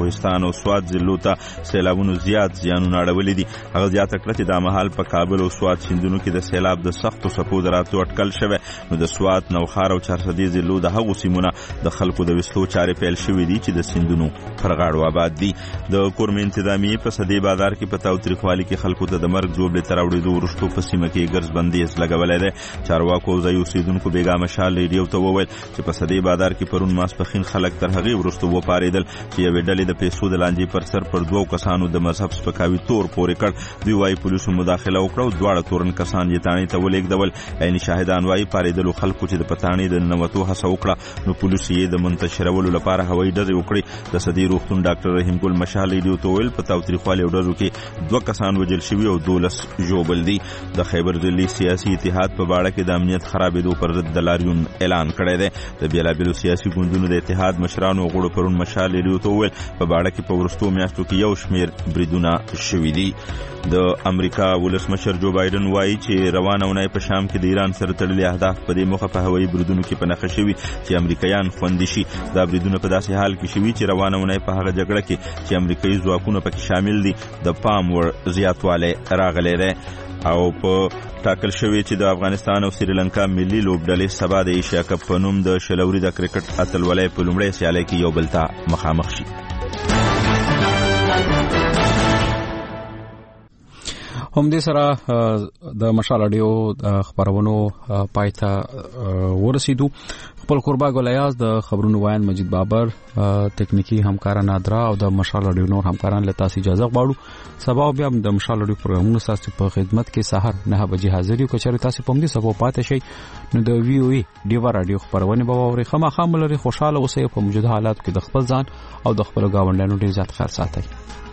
S3: بلوچستان او سوات ضلعو ته سیلابونو زیات زیانونه اړولي دي. هغه زیاته کړه چې د مهال په کابل او سوات سیندونو کې د سیلاب د سختو څپو د راتلو اټکل شوی. نو د سوات، نوخار او چارسدي ضلعو د هغو سیمونه د خلکو د وسلو چارې پیل شوې دي چې د سیندونو پر غاړو آباد دي. د کورم انتظامیې په صدې بازار کې په تاوتریخوالي کې خلکو ته د مرګ ځوبلې تر اړېدو وروسته په سیمه کې ګرځ بندیز لګولی دی. چارواکو او ځایي اوسېدونکو بیګا مشال ریډیو ته وویل چې په صدې بازار کې پرون ماسپښین خلک تر هغې وروسته وپارېدل چې یوې ډلې د پیسو د لانجې پر سر پر دوو کسانو د مذهب سپکاوي تور پورې کړ. دوی وایي پولیسو مداخله وکړه او دواړه تورن کسان یې تاڼې ته ولېږدول. عیني شاهدان وایي پارېدلو خلکو چې د پتاڼې د ننوتو هڅه وکړه نو پولیسو یې د منتشرولو لپاره هوایي ډزې وکړې. د صدې روغتون ډاکټر رحیم ګل مشال ریډیو ته وویل په تاوتریخوالي او ډزو کې دوه کسان وژل شوي او دولس ژوبل دي. د خیبر ضلعي سیاسي اتحاد په باړه کې د امنیت خرابېدو پر ضد د لاریون اعلان کړی دی. د بېلابېلو سیاسي ګوندونو د اتحاد مشرانو او غړو پرون مشال ریډیو ته وویل په باړه کې په وروستو میاشتو کې یو شمېر بریدونه شوي دي. د امریکا ولسمشر جو بایدن وایي چې روانه اونۍ په شام کې د ایران سره تړلي اهداف په دې موخه په هوایي بریدونو کې په نښه شوي چې امریکایان خوندي شي. دا بریدونه په داسې حال کې شوي چې روانه اونۍ په هغه جګړه کې چې امریکایي ځواکونه پکې شامل دي د پام وړ زیاتوالی راغلی دی. او په ټاکل شوی چې د افغانستان او سریلانکا ملي لوبډلې سبا د ایشیا کپ په نوم د شلوري د کرکټ اتلولۍ په لومړۍ سیالۍ کې یو بل ته مخامخ شي.
S1: هم دې سره د مشال اډیو خبرونو پای ته ورسېدو. خپل قربا ګلیاز د خبرونو وایان مجید بابر، تکنیکی همکاران نادرا او د مشال اډیو نور همکاران له تاسو اجازه غواړو. سبا بیا د مشال اډیو پروګرامونو سره په خدمت کې سحر نه بجې حاضر یو. کچره تاسو په دې سبا پاتې شئ نو د وی او ای ډیوا رادیو خبرونه به ووري. خامخا ملري خوشاله اوسئ په موجوده حالات کې د خپل ځان او د خپل گاونډیانو ډیر زیات خیال ساتئ.